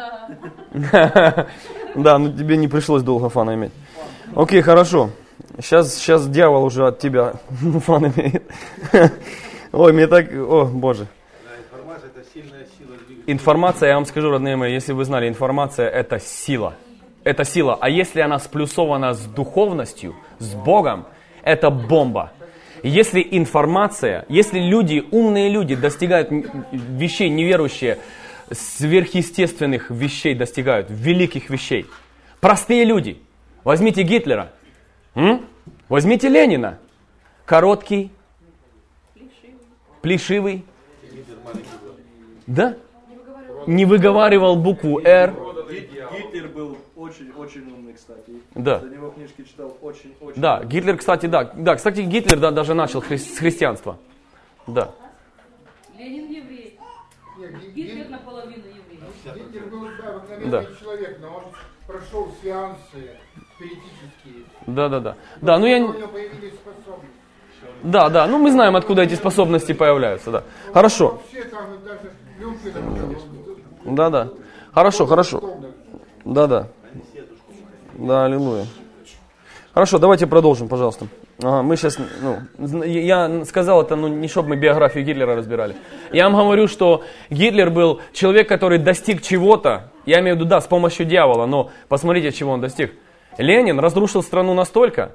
Да, ну тебе не пришлось долго фана иметь. Окей, хорошо. Сейчас, сейчас дьявол уже от тебя фан имеет. Ой, мне так... О, Боже. Информация – это сильная сила двигателя. Информация, я вам скажу, родные мои, если вы знали, информация – это сила. Это сила. А если она сплюсована с духовностью, с Богом, это бомба. Если информация, если люди, умные люди достигают вещей неверующие, сверхъестественных вещей достигают, великих вещей. Простые люди. Возьмите Гитлера. М? Возьмите Ленина. Короткий, плешивый. Да? Не выговаривал букву «Р». Гитлер был очень-очень умный, кстати. Да. За него книжки читал очень-очень. Да, Гитлер, кстати, да. Да, кстати, Гитлер да, даже начал хри- с христианства. Да. Ленин еврей. Гитлер наполовину еврей. Гитлер был да, обыкновенный Да. человек, но он прошел сеансы спиритические. Да, да, да. Да, ну я... У него появились способности. Да, да, ну мы знаем, откуда эти способности появляются, да. Хорошо. Вообще там даже Люмпина. Да, да. Хорошо, хорошо. Да, да. Да, аллилуйя. Хорошо, давайте продолжим, пожалуйста. Ага, мы сейчас, ну, я сказал это, ну, не чтобы мы биографию Гитлера разбирали. Я вам говорю, что Гитлер был человек, который достиг чего-то, я имею в виду, да, с помощью дьявола, но посмотрите, чего он достиг. Ленин разрушил страну настолько,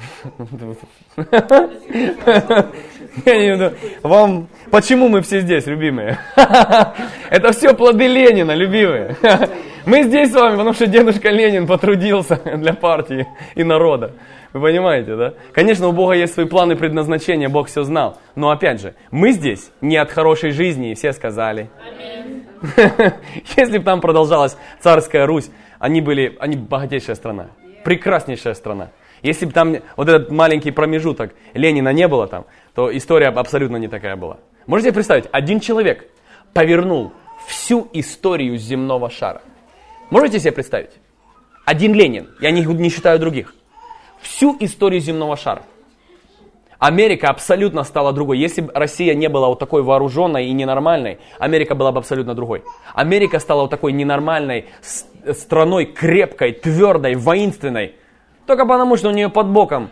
я не знаю, вам, почему мы все здесь, любимые? Это все плоды Ленина, любимые. Мы здесь с вами, потому что дедушка Ленин потрудился для партии и народа. Вы понимаете, да? Конечно, у Бога есть свои планы предназначения, Бог все знал. Но опять же, мы здесь не от хорошей жизни, и все сказали. Если бы там продолжалась царская Русь, они были, они богатейшая страна, прекраснейшая страна. Если бы там вот этот маленький промежуток Ленина не было там, то история абсолютно не такая была. Можете представить, один человек повернул всю историю земного шара. Можете себе представить? Один Ленин, я не, не считаю других. Всю историю земного шара. Америка абсолютно стала другой. Если бы Россия не была вот такой вооруженной и ненормальной, Америка была бы абсолютно другой. Америка стала вот такой ненормальной страной, крепкой, твердой, воинственной. Только потому, что у нее под боком.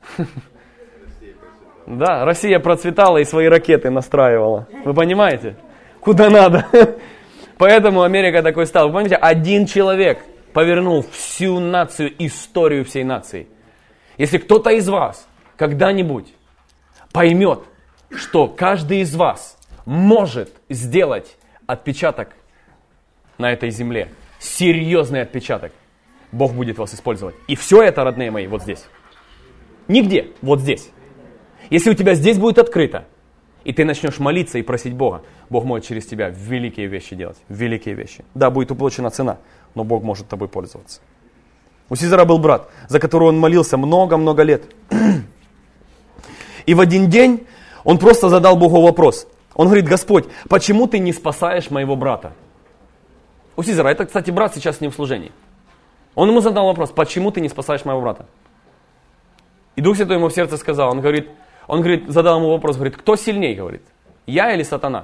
Да, Россия процветала и свои ракеты настраивала. Вы понимаете? Куда надо. Поэтому Америка такой стала. Вы понимаете, один человек повернул всю нацию, историю всей нации. Если кто-то из вас когда-нибудь поймет, что каждый из вас может сделать отпечаток на этой земле, серьезный отпечаток, Бог будет вас использовать. И все это, родные мои, вот здесь. Нигде, вот здесь. Если у тебя здесь будет открыто, и ты начнешь молиться и просить Бога, Бог может через тебя великие вещи делать. Великие вещи. Да, будет уплачена цена, но Бог может тобой пользоваться. У Сизара был брат, за которого он молился много-много лет. И в один день он просто задал Богу вопрос. Он говорит: Господь, почему ты не спасаешь моего брата? У Сизара, это, кстати, брат сейчас с ним в служении. Он ему задал вопрос: почему ты не спасаешь моего брата? И Дух Святой ему в сердце сказал, он говорит, он говорит, задал ему вопрос, говорит, кто сильнее, говорит, я или сатана?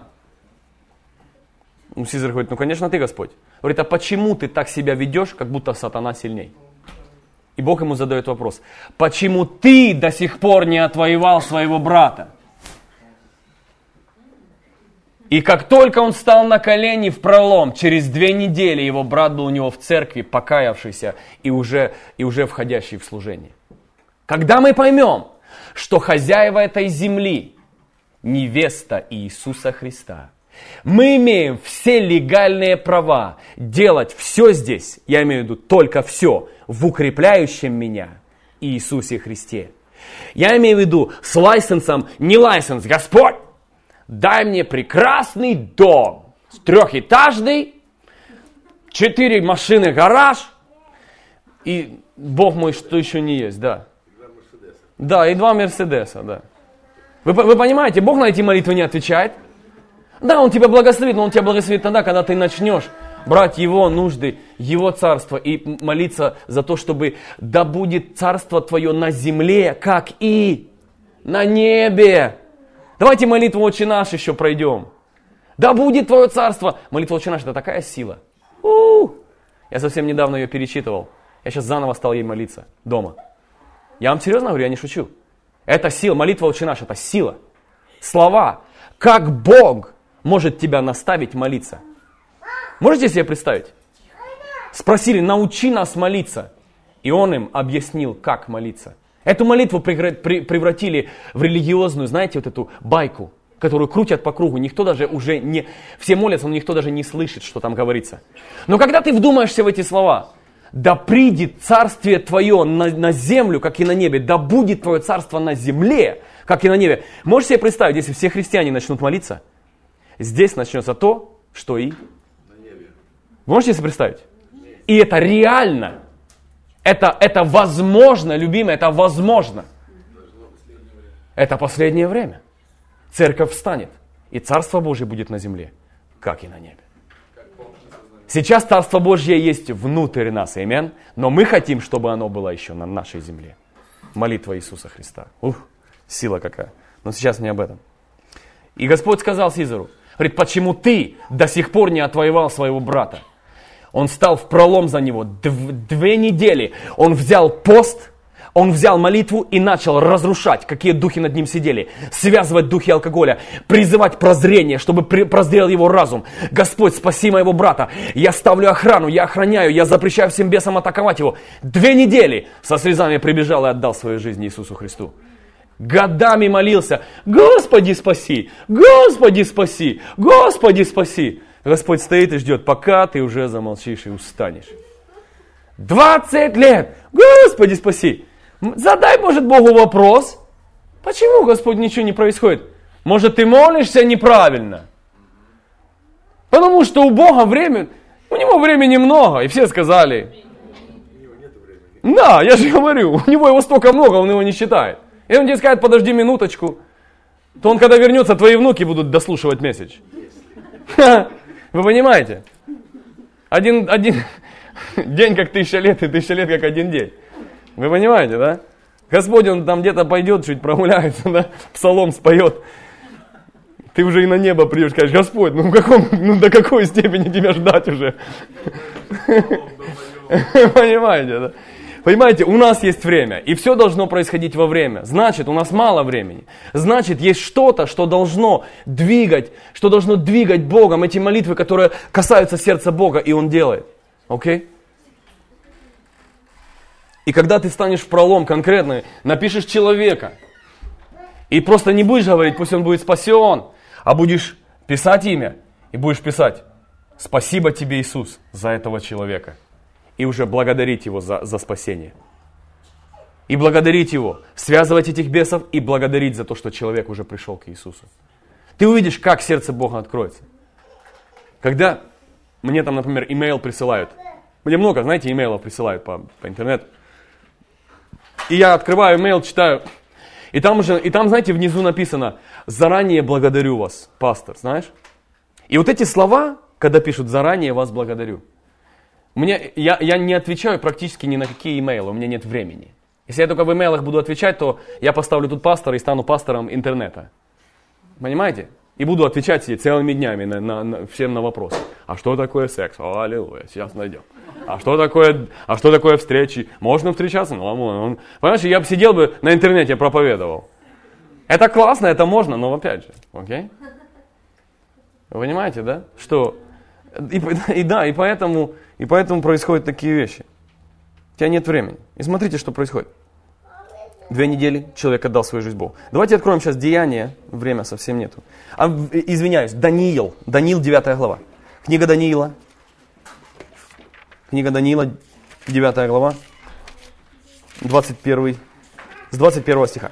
Ну, Сизар говорит, ну, конечно, ты, Господь. Говорит, а почему ты так себя ведешь, как будто сатана сильней? И Бог ему задает вопрос, почему ты до сих пор не отвоевал своего брата? И как только он встал на колени в пролом, через две недели его брат был у него в церкви, покаявшийся и уже, и уже входящий в служение. Когда мы поймем, что хозяева этой земли невеста Иисуса Христа, мы имеем все легальные права делать все здесь, я имею в виду только все, в укрепляющем меня Иисусе Христе. Я имею в виду с лайсенсом, не лайсенс, Господь, дай мне прекрасный дом, трехэтажный, четыре машины, гараж, и Бог мой, что еще не есть, да. Да, и два Мерседеса, да. Вы, вы понимаете, Бог на эти молитвы не отвечает. Да, Он тебя благословит, но Он тебя благословит тогда, когда ты начнешь брать Его нужды, Его царство и молиться за то, чтобы да будет царство твое на земле, как и на небе. Давайте молитву «Отче наш» еще пройдем. Да будет твое царство. Молитва «Отче наш» — это такая сила. У-у-у. Я совсем недавно ее перечитывал. Я сейчас заново стал ей молиться дома. Я вам серьезно говорю, я не шучу. Это сила, молитва «Отче наш» — это сила. Слова. Как Бог может тебя наставить молиться? Можете себе представить? Спросили, научи нас молиться. И Он им объяснил, как молиться. Эту молитву превратили в религиозную, знаете, вот эту байку, которую крутят по кругу. Никто даже уже не... Все молятся, но никто даже не слышит, что там говорится. Но когда ты вдумаешься в эти слова, да придет царствие твое на, на землю, как и на небе, да будет твое царство на земле, как и на небе. Можешь себе представить, если все христиане начнут молиться, здесь начнется то, что и... Вы можете себе представить? И это реально. Это, это возможно, любимые, это возможно. Это последнее время. Церковь встанет, и Царство Божье будет на земле, как и на небе. Сейчас Царство Божье есть внутрь нас, аминь. Но мы хотим, чтобы оно было еще на нашей земле. Молитва Иисуса Христа. Ух, сила какая. Но сейчас не об этом. И Господь сказал Сизару, говорит, почему ты до сих пор не отвоевал своего брата? Он стал в пролом за него. Дв- две недели он взял пост, он взял молитву и начал разрушать, какие духи над ним сидели. Связывать духи алкоголя, призывать прозрение, чтобы при- прозрел его разум. Господь, спаси моего брата. Я ставлю охрану, я охраняю, я запрещаю всем бесам атаковать его. Две недели со слезами прибежал и отдал свою жизнь Иисусу Христу. Годами молился, Господи спаси, Господи спаси, Господи спаси. Господь стоит и ждет, пока ты уже замолчишь и устанешь. двадцать лет, Господи спаси. Задай, может, Богу вопрос, почему, Господь, ничего не происходит? Может, ты молишься неправильно? Потому что у Бога время, у Него времени много, и все сказали. Да, я же говорю, у Него его столько много, Он его не считает. И он тебе скажет, подожди минуточку, то он, когда вернется, твои внуки будут дослушивать месседж. Вы понимаете? Один, один день как тысяча лет, и тысяча лет как один день. Вы понимаете, да? Господь, он там где-то пойдет, чуть прогуляется, да? Псалом споет. Ты уже и на небо придешь, скажешь, Господь, ну, в каком, ну до какой степени тебя ждать уже? Понимаете, да? Понимаете, у нас есть время, и все должно происходить во время. Значит, у нас мало времени. Значит, есть что-то, что должно двигать, что должно двигать Богом, эти молитвы, которые касаются сердца Бога, и Он делает. Окей? И когда ты станешь в пролом конкретный, напишешь человека, и просто не будешь говорить, пусть он будет спасен, а будешь писать имя, и будешь писать, спасибо тебе, Иисус, за этого человека. И уже благодарить Его за, за спасение. И благодарить Его, связывать этих бесов и благодарить за то, что человек уже пришел к Иисусу. Ты увидишь, как сердце Бога откроется. Когда мне там, например, имейл присылают. Мне много, знаете, имейлов присылают по, по интернету. И я открываю имейл, читаю. И там, уже, и там, знаете, внизу написано, заранее благодарю вас, пастор, знаешь? И вот эти слова, когда пишут, заранее вас благодарю. Мне, я, я не отвечаю практически ни на какие имейлы, у меня нет времени. Если я только в имейлах буду отвечать, то я поставлю тут пастора и стану пастором интернета. Понимаете? И буду отвечать себе целыми днями на, на, на, всем на вопросы. А что такое секс? О, аллилуйя, сейчас найдем. А что такое, а что такое встречи? Можно встречаться? Ну, он, понимаешь, я бы сидел бы на интернете, проповедовал. Это классно, это можно, но опять же, окей? Вы понимаете, да? Что... И, и да, и поэтому, и поэтому происходят такие вещи. У тебя нет времени. И смотрите, что происходит. Две недели человек отдал свою жизнь Богу. Давайте откроем сейчас Деяния. Время совсем нету. А, извиняюсь, Даниил. Даниил, девятая глава. Книга Даниила. Книга Даниила, девятая глава. двадцать первый. С двадцать первого стиха.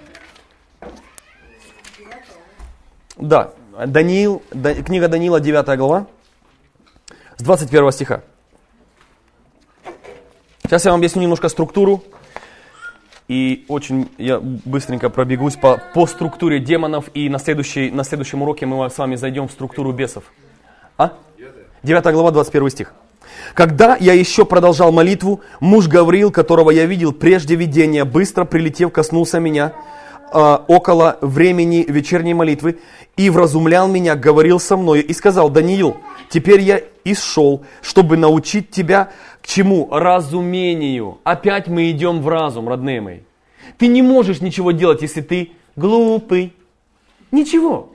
Да, Даниил, да, книга Даниила, девятая глава. С двадцать первого стиха. Сейчас я вам объясню немножко структуру. И очень я быстренько пробегусь по, по структуре демонов. И на, следующий, на следующем уроке мы с вами зайдем в структуру бесов. А? девятая глава, двадцать первый стих. «Когда я еще продолжал молитву, муж Гавриил, которого я видел прежде видения, быстро прилетев, коснулся меня э, около времени вечерней молитвы и вразумлял меня, говорил со мною и сказал: Даниил, теперь я исшел, чтобы научить тебя к чему? Разумению». Опять мы идем в разум, родные мои. Ты не можешь ничего делать, если ты глупый. Ничего.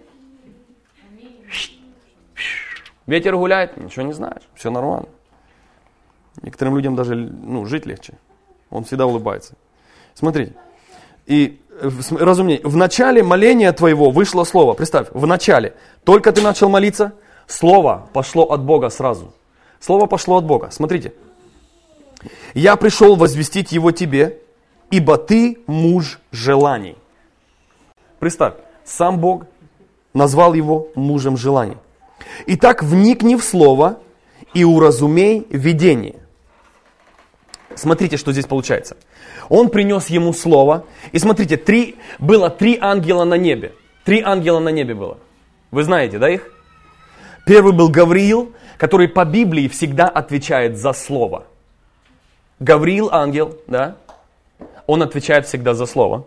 Ветер гуляет, ничего не знаешь, все нормально. Некоторым людям даже ну, жить легче. Он всегда улыбается. Смотрите. И разумнее, в начале моления твоего вышло слово. Представь, в начале. Только ты начал молиться, слово пошло от Бога сразу. Слово пошло от Бога. Смотрите. «Я пришел возвестить его тебе, ибо ты муж желаний». Представь, сам Бог назвал его мужем желаний. «Итак, вникни в слово и уразумей видение». Смотрите, что здесь получается. Он принес ему слово. И смотрите, три, было три ангела на небе. Три ангела на небе было. Вы знаете, да, их? Первый был Гавриил, который по Библии всегда отвечает за слово. Гавриил, ангел, да? Он отвечает всегда за слово.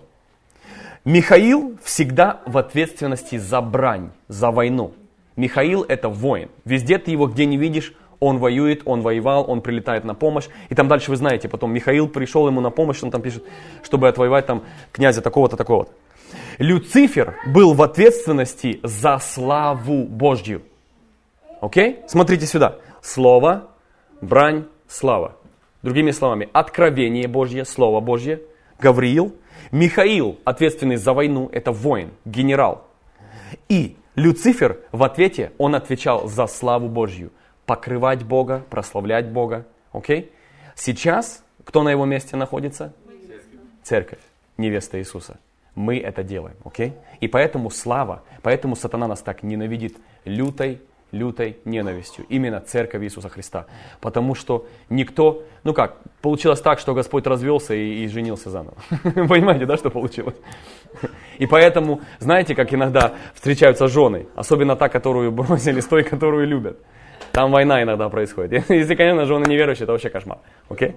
Михаил всегда в ответственности за брань, за войну. Михаил это воин. Везде ты его, где не видишь, он воюет, он воевал, он прилетает на помощь. И там дальше вы знаете, потом Михаил пришел ему на помощь, он там пишет, чтобы отвоевать там князя такого-то, такого-то. Люцифер был в ответственности за славу Божью. Окей? Смотрите сюда. Слово, брань, слава. Другими словами, откровение Божье, Слово Божье. Гавриил. Михаил, ответственный за войну, это воин, генерал. И Люцифер в ответе, он отвечал за славу Божью. Покрывать Бога, прославлять Бога. Окей? Сейчас, кто на его месте находится? Церковь, невеста Иисуса. Мы это делаем. Окей? И поэтому слава, поэтому сатана нас так ненавидит лютой, лютой ненавистью. Именно церковь Иисуса Христа. Потому что никто, ну как, получилось так, что Господь развелся и, и женился заново. Понимаете, да, что получилось? И поэтому, знаете, как иногда встречаются жены, особенно та, которую бросили, с той, которую любят. Там война иногда происходит. Если, конечно, жены неверующие, это вообще кошмар. Окей?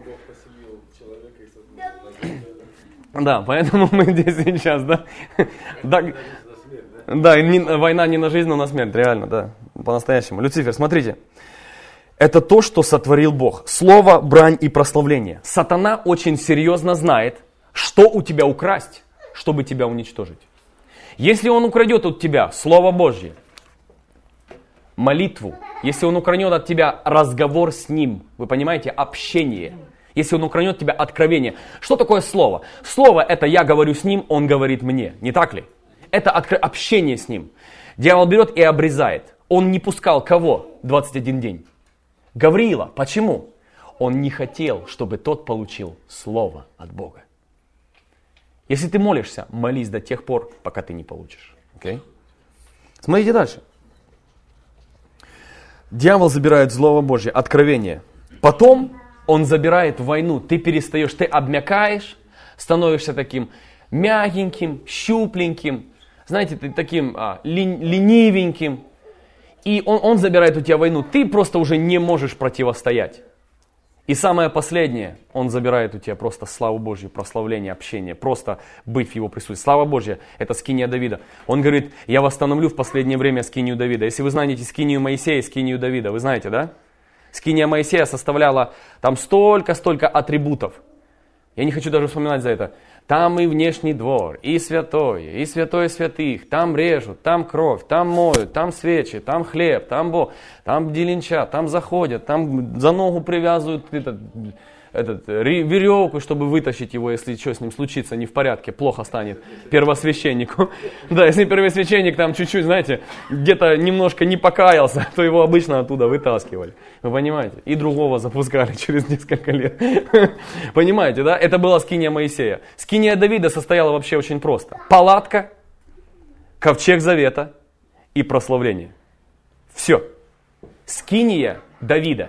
Да, поэтому мы здесь сейчас, да? Да, да не, война не на жизнь, но на смерть, реально, да, по-настоящему. Люцифер, смотрите, это то, что сотворил Бог. Слово, брань и прославление. Сатана очень серьезно знает, что у тебя украсть, чтобы тебя уничтожить. Если он украдет от тебя Слово Божье, молитву, если он украдет от тебя разговор с ним, вы понимаете, общение, если он украдет от тебя откровение. Что такое слово? Слово это я говорю с ним, он говорит мне, не так ли? Это общение с ним. Дьявол берет и обрезает. Он не пускал кого двадцать один день? Гавриила. Почему? Он не хотел, чтобы тот получил слово от Бога. Если ты молишься, молись до тех пор, пока ты не получишь. Okay? Смотрите дальше. Дьявол забирает Слово Божье, откровение. Потом он забирает войну. Ты перестаешь, ты обмякаешь, становишься таким мягеньким, щупленьким, знаете, ты таким а, лень, ленивеньким. И он, он забирает у тебя войну. Ты просто уже не можешь противостоять. И самое последнее, он забирает у тебя просто славу Божью, прославление, общение, просто быть в его присутствии. Слава Божья, это скиния Давида. Он говорит, я восстановлю в последнее время скинию Давида. Если вы знаете скинию Моисея и скинию Давида, вы знаете, да? Скиния Моисея составляла там столько-столько атрибутов. Я не хочу даже вспоминать за это. Там и внешний двор, и святое, и святое святых. Там режут, там кровь, там моют, там свечи, там хлеб, там бо, там деленчат, там заходят, там за ногу привязывают этот, этот, веревку, чтобы вытащить его, если что с ним случится, не в порядке, плохо станет первосвященнику. Да, если первосвященник там чуть-чуть, знаете, где-то немножко не покаялся, то его обычно оттуда вытаскивали. Вы понимаете? И другого запускали через несколько лет. Понимаете, да? Это была скиния Моисея. Скиния Давида состояла вообще очень просто. Палатка, ковчег завета и прославление. Все. Скиния Давида.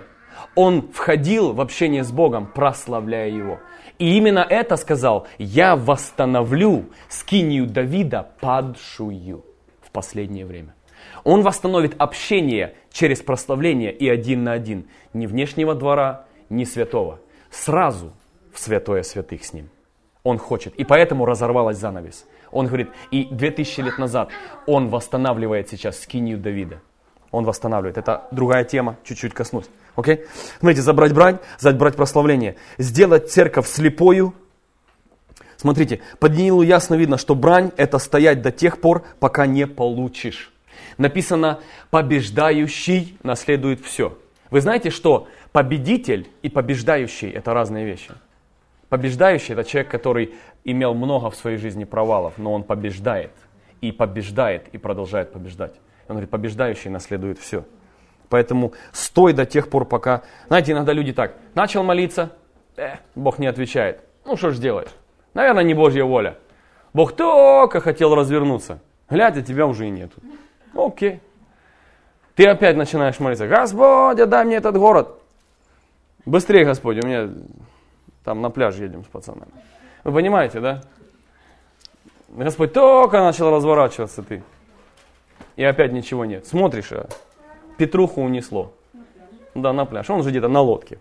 Он входил в общение с Богом, прославляя Его. И именно это сказал: я восстановлю скинию Давида падшую в последнее время. Он восстановит общение через прославление и один на один. Ни внешнего двора, ни святого. Сразу в святое святых с ним. Он хочет. И поэтому разорвалась занавес. Он говорит, и две тысячи лет назад он восстанавливает сейчас скинию Давида. Он восстанавливает. Это другая тема, чуть-чуть коснусь. Окей? Смотрите, забрать брань, забрать прославление. Сделать церковь слепою. Смотрите, по Даниилу ясно видно, что брань – это стоять до тех пор, пока не получишь. Написано, побеждающий наследует все. Вы знаете, что победитель и побеждающий – это разные вещи. Побеждающий – это человек, который имел много в своей жизни провалов, но он побеждает, и побеждает, и продолжает побеждать. Он говорит, побеждающий наследует все. Поэтому стой до тех пор, пока... Знаете, иногда люди так, начал молиться, э, Бог не отвечает. Ну, что ж делаешь? Наверное, не Божья воля. Бог только хотел развернуться. Глядя, тебя уже и нету. Окей. Ты опять начинаешь молиться. Господи, дай мне этот город. Быстрее, Господи, у меня там на пляж едем с пацанами. Вы понимаете, да? Господь только начал разворачиваться ты. И опять ничего нет. Смотришь, а Петруху унесло. Да, на пляж. Он же где-то на лодке.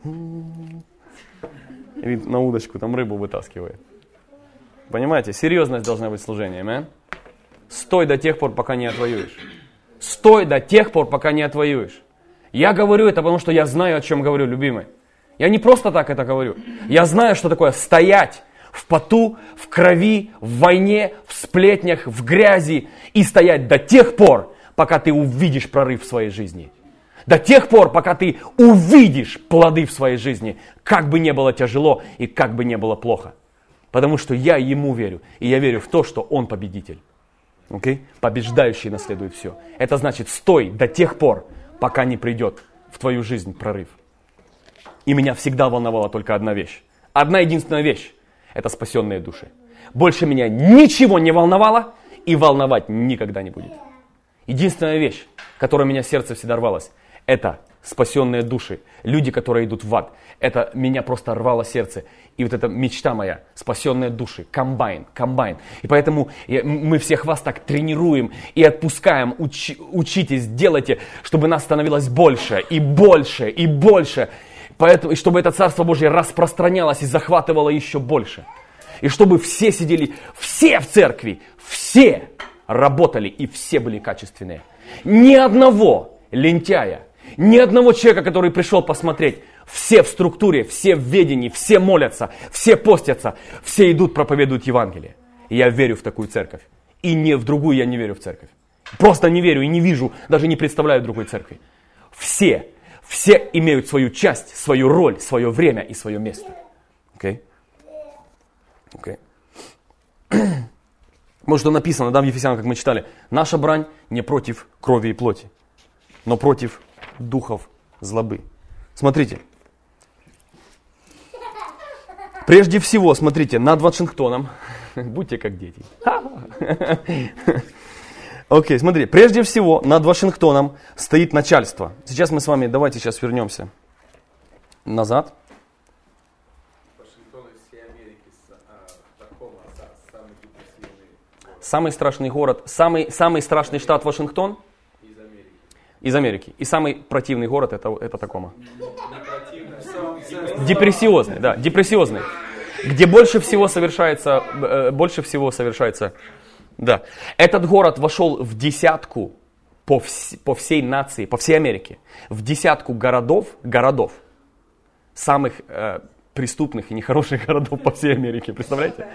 Или на удочку там рыбу вытаскивает. Понимаете? Серьезность должна быть служения. Amen? Стой до тех пор, пока не отвоюешь. Стой до тех пор, пока не отвоюешь. Я говорю это, потому что я знаю, о чем говорю, любимый. Я не просто так это говорю. Я знаю, что такое стоять в поту, в крови, в войне, в сплетнях, в грязи и стоять до тех пор, пока ты увидишь прорыв в своей жизни. До тех пор, пока ты увидишь плоды в своей жизни, как бы не было тяжело и как бы не было плохо. Потому что я ему верю, и я верю в то, что он победитель. Okay? Побеждающий наследует все. Это значит, стой до тех пор, пока не придет в твою жизнь прорыв. И меня всегда волновала только одна вещь. Одна единственная вещь. Это спасенные души. Больше меня ничего не волновало и волновать никогда не будет. Единственная вещь, которая у меня сердце всегда рвалось, это спасенные души. Люди, которые идут в ад. Это меня просто рвало сердце. И вот эта мечта моя, спасенные души, комбайн, комбайн. И поэтому я, мы всех вас так тренируем и отпускаем, уч, учитесь, делайте, чтобы нас становилось больше и больше и больше. Поэтому, и чтобы это Царство Божье распространялось и захватывало еще больше. И чтобы все сидели, все в церкви, все работали и все были качественные. Ни одного лентяя, ни одного человека, который пришел посмотреть. Все в структуре, все в ведении, все молятся, все постятся, все идут, проповедуют Евангелие. И я верю в такую церковь. И не в другую я не верю в церковь. Просто не верю и не вижу, даже не представляю другой церкви. Все, все имеют свою часть, свою роль, свое время и свое место. Окей? Окей. Вот что написано, да, в Ефесянам, как мы читали. Наша брань не против крови и плоти, но против духов злобы. Смотрите. Прежде всего, смотрите, над Вашингтоном, будьте как дети. Окей, okay, смотри, прежде всего над Вашингтоном стоит начальство. Сейчас мы с вами, давайте сейчас вернемся назад. Вашингтон из всей Америки такого самый депрессивный город. Самый страшный город, самый, самый страшный штат Вашингтон? Из Америки. Из Америки. И самый противный город это, это Такома. Противный, депрессиозный, да, депрессиозный. Где больше всего совершается, э, больше всего совершается, да. Этот город вошел в десятку по, вс- по всей нации, по всей Америке, в десятку городов, городов, самых э, преступных и нехороших городов по всей Америке, представляете?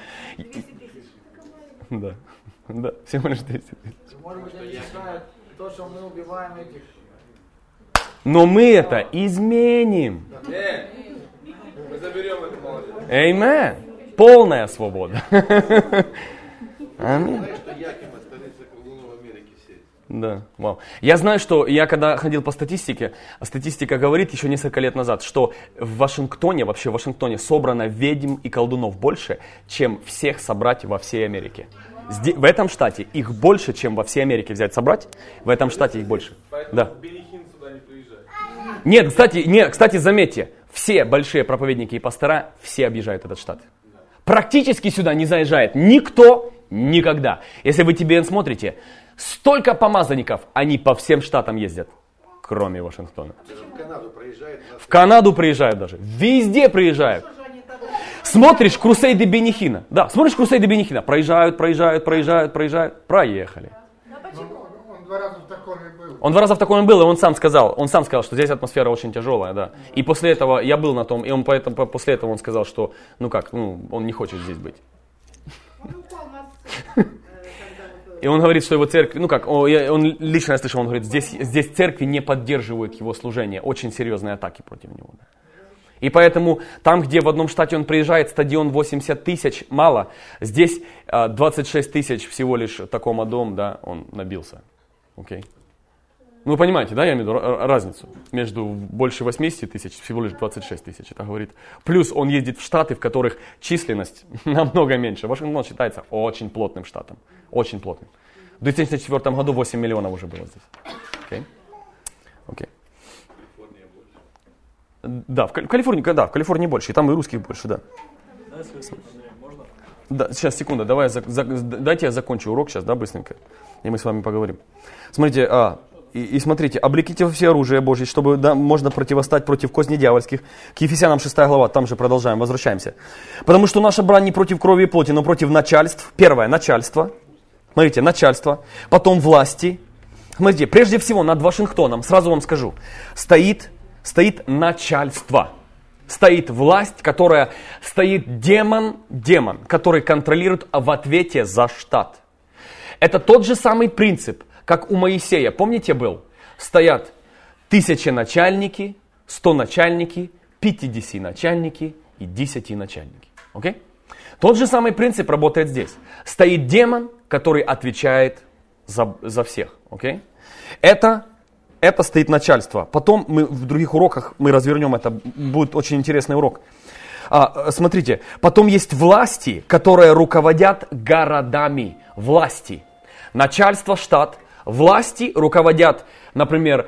Да, да, всего лишь двести тысяч. Может быть, они считают то, что мы убиваем этих. Но мы это изменим. Э, мы заберем эту молодежь. Amen. Полная свобода. Аминь. Что Якима, столица Луны в Америке все. Да, вау. Я знаю, что я когда ходил по статистике, статистика говорит еще несколько лет назад, что в Вашингтоне, вообще в Вашингтоне собрано ведьм и колдунов больше, чем всех собрать во всей Америке. Здесь, в этом штате их больше, чем во всей Америке взять собрать. В этом штате их больше. Поэтому Да. Берихин сюда не приезжает. Нет, кстати, нет, кстати, заметьте, все большие проповедники и пастора, все объезжают этот штат. Практически сюда не заезжает никто никогда. Если вы Ти Би Эн смотрите, столько помазанников, они по всем штатам ездят, кроме Вашингтона. В Канаду проезжает. В Канаду приезжают даже, везде приезжают. Смотришь крусейды Бенихина, да, смотришь крусейды Бенихина, проезжают, проезжают, проезжают, проезжают, проехали. Он два раза в Такоме был. Он два раза в Такоме был, и он сам сказал, он сам сказал, что здесь атмосфера очень тяжелая, да. И после этого, я был на том, и он поэтому, после этого он сказал, что, ну как, ну, он не хочет здесь быть. И он говорит, что его церковь, ну как, он лично я слышал, он говорит, здесь, здесь церкви не поддерживают его служение, очень серьезные атаки против него. Да. И поэтому там, где в одном штате он приезжает, стадион восемьдесят тысяч, мало, здесь двадцать шесть тысяч всего лишь Такома дом, да, он набился. Окей. Ну, вы понимаете, да, я имею в виду разницу между больше восемьдесят тысяч, всего лишь двадцать шесть тысяч, это говорит. Плюс он ездит в штаты, в которых численность намного меньше. Вашингтон считается очень плотным штатом, очень плотным. В две тысячи четвёртом году восемь миллионов уже было здесь. Окей. Окей. Да, в Калифорнии, да, в Калифорнии больше, и там и русских больше, да. Да, сейчас, секунду, давай, за, за, дайте я закончу урок сейчас, да, быстренько, и мы с вами поговорим. Смотрите, а, и, и смотрите, облеките во все оружие Божье, чтобы, да, можно противостать против козней дьявольских. К Ефесянам шестая глава, там же продолжаем, возвращаемся. Потому что наша брань не против крови и плоти, но против начальств. Первое, начальство. Смотрите, начальство, потом власти. Смотрите, прежде всего над Вашингтоном, сразу вам скажу, стоит... Стоит начальство, стоит власть, которая стоит демон, демон, который контролирует в ответе за штат. Это тот же самый принцип, как у Моисея, помните был? Стоят тысячи начальники, сто начальники, пятьдесят начальники и десять начальники. Okay? Тот же самый принцип работает здесь. Стоит демон, который отвечает за, за всех. Okay? Это... Это стоит начальство. Потом мы в других уроках мы развернем это. Будет очень интересный урок. А, смотрите, потом есть власти, которые руководят городами. Власти. Начальство, штат. Власти руководят, например,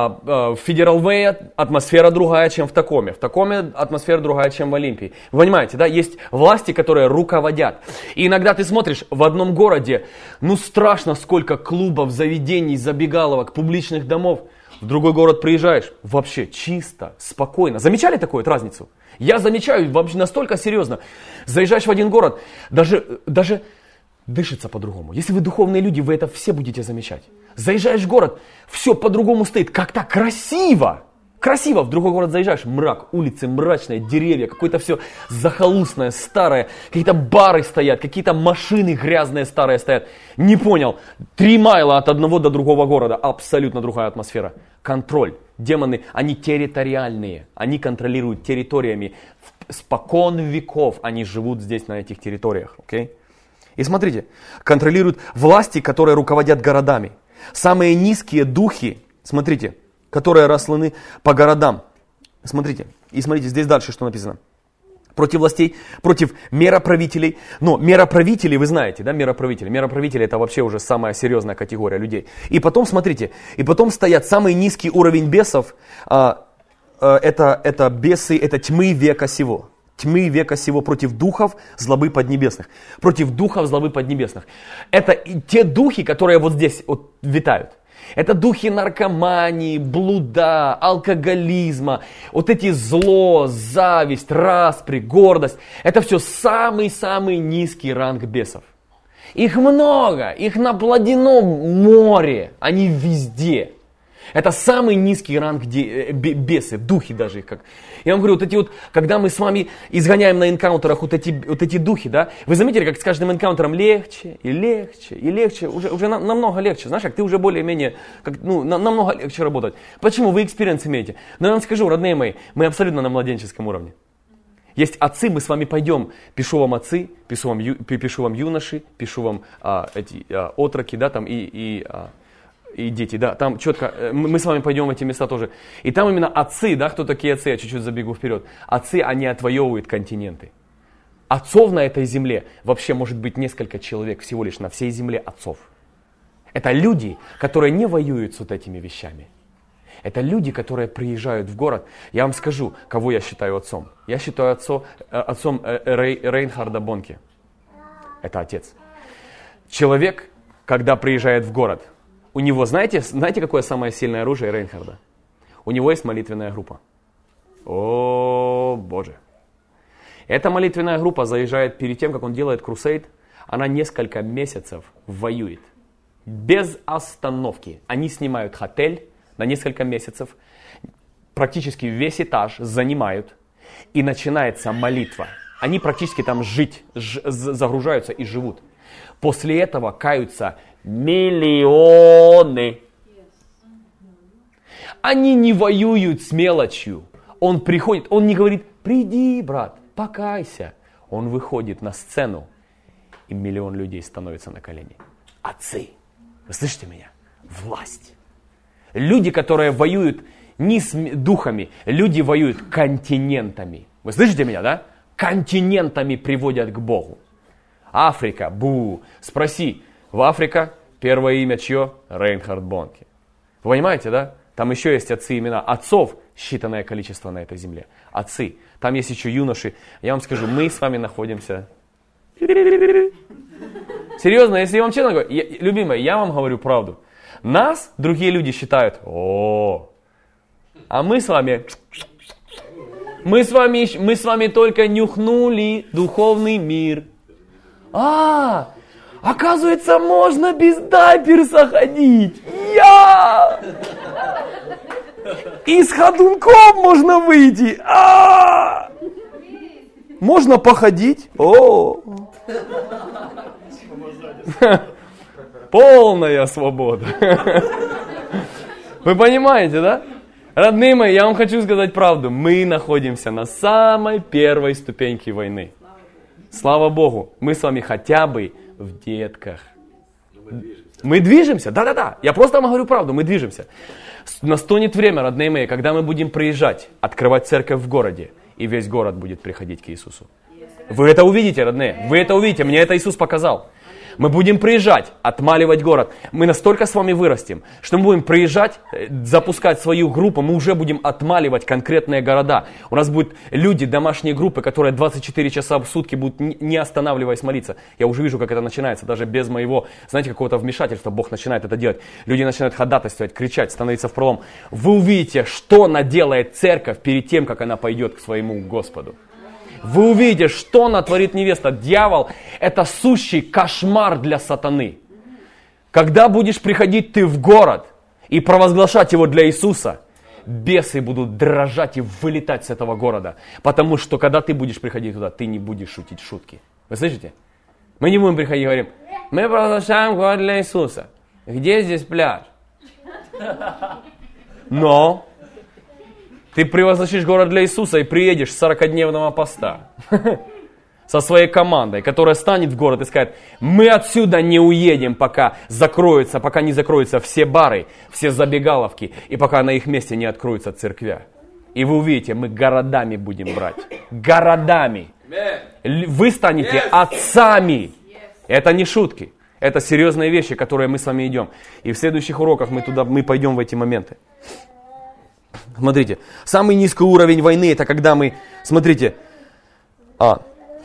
в Федерал Вэй атмосфера другая, чем в Такоме. В Такоме атмосфера другая, чем в Олимпии. Вы понимаете, да? Есть власти, которые руководят. И иногда ты смотришь в одном городе, ну страшно, сколько клубов, заведений, забегаловок, публичных домов. В другой город приезжаешь, вообще чисто, спокойно. Замечали такую вот разницу? Я замечаю, вообще настолько серьезно. Заезжаешь в один город, даже... даже дышится по-другому. Если вы духовные люди, вы это все будете замечать. Заезжаешь в город, все по-другому стоит, как-то красиво. Красиво. В другой город заезжаешь, мрак, улицы мрачные, деревья, какое-то все захолустное, старое. Какие-то бары стоят, какие-то машины грязные, старые стоят. Не понял. Три майла от одного до другого города. Абсолютно другая атмосфера. Контроль. Демоны, они территориальные. Они контролируют территориями. Спокон веков они живут здесь, на этих территориях. Окей? Okay? И смотрите, контролируют власти, которые руководят городами. Самые низкие духи, смотрите, которые рассланы по городам. Смотрите, и смотрите, здесь дальше что написано. Против властей, против мироправителей. Но мироправители, вы знаете, да, мироправители. Мироправители это вообще уже самая серьезная категория людей. И потом, смотрите, и потом стоят самый низкий уровень бесов. А, а, это, это бесы, это тьмы века сего. Тьмы века сего против духов злобы поднебесных. Против духов злобы поднебесных. Это те духи, которые вот здесь вот витают. Это духи наркомании, блуда, алкоголизма. Вот эти зло, зависть, распри, гордость. Это все самый-самый низкий ранг бесов. Их много, их наплодено море, они везде. Это самый низкий ранг бесы, духи даже их как. Я вам говорю, вот эти вот, когда мы с вами изгоняем на энкаунтерах вот эти, вот эти духи, да, вы заметили, как с каждым энкаунтером легче и легче и легче, уже, уже на, намного легче, знаешь, как ты уже более-менее, как, ну, на, намного легче работать. Почему? Вы экспириенс имеете. Но я вам скажу, родные мои, мы абсолютно на младенческом уровне. Есть отцы, мы с вами пойдем, пишу вам отцы, пишу вам, ю, пишу вам юноши, пишу вам а, эти а, отроки, да, там и... и а, и дети, да, там четко, мы с вами пойдем в эти места тоже. И там именно отцы, да, кто такие отцы, я чуть-чуть забегу вперед. Отцы, они отвоевывают континенты. Отцов на этой земле вообще может быть несколько человек всего лишь на всей земле отцов. Это люди, которые не воюют с вот этими вещами. Это люди, которые приезжают в город. Я вам скажу, кого я считаю отцом. Я считаю отцом, отцом Рей, Рейнхарда Бонке. Это отец. Человек, когда приезжает в город, у него, знаете, знаете, какое самое сильное оружие Рейнхарда? У него есть молитвенная группа. О, Боже. Эта молитвенная группа заезжает перед тем, как он делает крусейд. Она несколько месяцев воюет. Без остановки. Они снимают отель на несколько месяцев. Практически весь этаж занимают. И начинается молитва. Они практически там жить, ж, загружаются и живут. После этого каются миллионы. Они не воюют с мелочью. Он приходит, он не говорит, приди, брат, покайся. Он выходит на сцену, и миллион людей становится на колени. Отцы, вы слышите меня? Власть. Люди, которые воюют не с духами, люди воюют континентами. Вы слышите меня, да? Континентами приводят к Богу. Африка, бу. Спроси, в Африка первое имя чье? Рейнхард Бонке. Вы понимаете, да? Там еще есть отцы имена. Отцов считанное количество на этой земле. Отцы. Там есть еще юноши. Я вам скажу, мы с вами находимся... Серьезно, если я вам честно говорю, я, любимая, я вам говорю правду. Нас другие люди считают, о, а мы с вами... Мы с вами, мы с вами только нюхнули духовный мир. А, оказывается, можно без дайперса ходить. Я! И с ходунком можно выйти. А! Можно походить. О! Полная свобода. Вы понимаете, да? Родные мои, я вам хочу сказать правду. Мы находимся на самой первой ступеньке войны. Слава Богу, мы с вами хотя бы в детках. Мы движемся, да-да-да. Я просто вам говорю правду, мы движемся. Настанет время, родные мои, когда мы будем приезжать, открывать церковь в городе, и весь город будет приходить к Иисусу. Вы это увидите, родные, вы это увидите, мне это Иисус показал. Мы будем приезжать, отмаливать город. Мы настолько с вами вырастем, что мы будем приезжать, запускать свою группу, мы уже будем отмаливать конкретные города. У нас будут люди, домашние группы, которые двадцать четыре часа в сутки будут не останавливаясь молиться. Я уже вижу, как это начинается, даже без моего, знаете, какого-то вмешательства Бог начинает это делать. Люди начинают ходатайствовать, кричать, становиться в пролом. Вы увидите, что наделает церковь перед тем, как она пойдет к своему Господу. Вы увидите, что натворит невеста. Дьявол – это сущий кошмар для сатаны. Когда будешь приходить ты в город и провозглашать его для Иисуса, бесы будут дрожать и вылетать с этого города. Потому что, когда ты будешь приходить туда, ты не будешь шутить шутки. Вы слышите? Мы не будем приходить и говорим, мы провозглашаем город для Иисуса. Где здесь пляж? Но... Ты провозгласишь город для Иисуса и приедешь с сорокадневного поста со своей командой, которая станет в город и скажет, мы отсюда не уедем, пока закроются, пока не закроются все бары, все забегаловки, и пока на их месте не откроются церквя. И вы увидите, мы городами будем брать. Городами. Вы станете отцами. Это не шутки. Это серьезные вещи, которые мы с вами идем. И в следующих уроках мы туда, мы пойдем в эти моменты. Смотрите, самый низкий уровень войны, это когда мы, смотрите, а,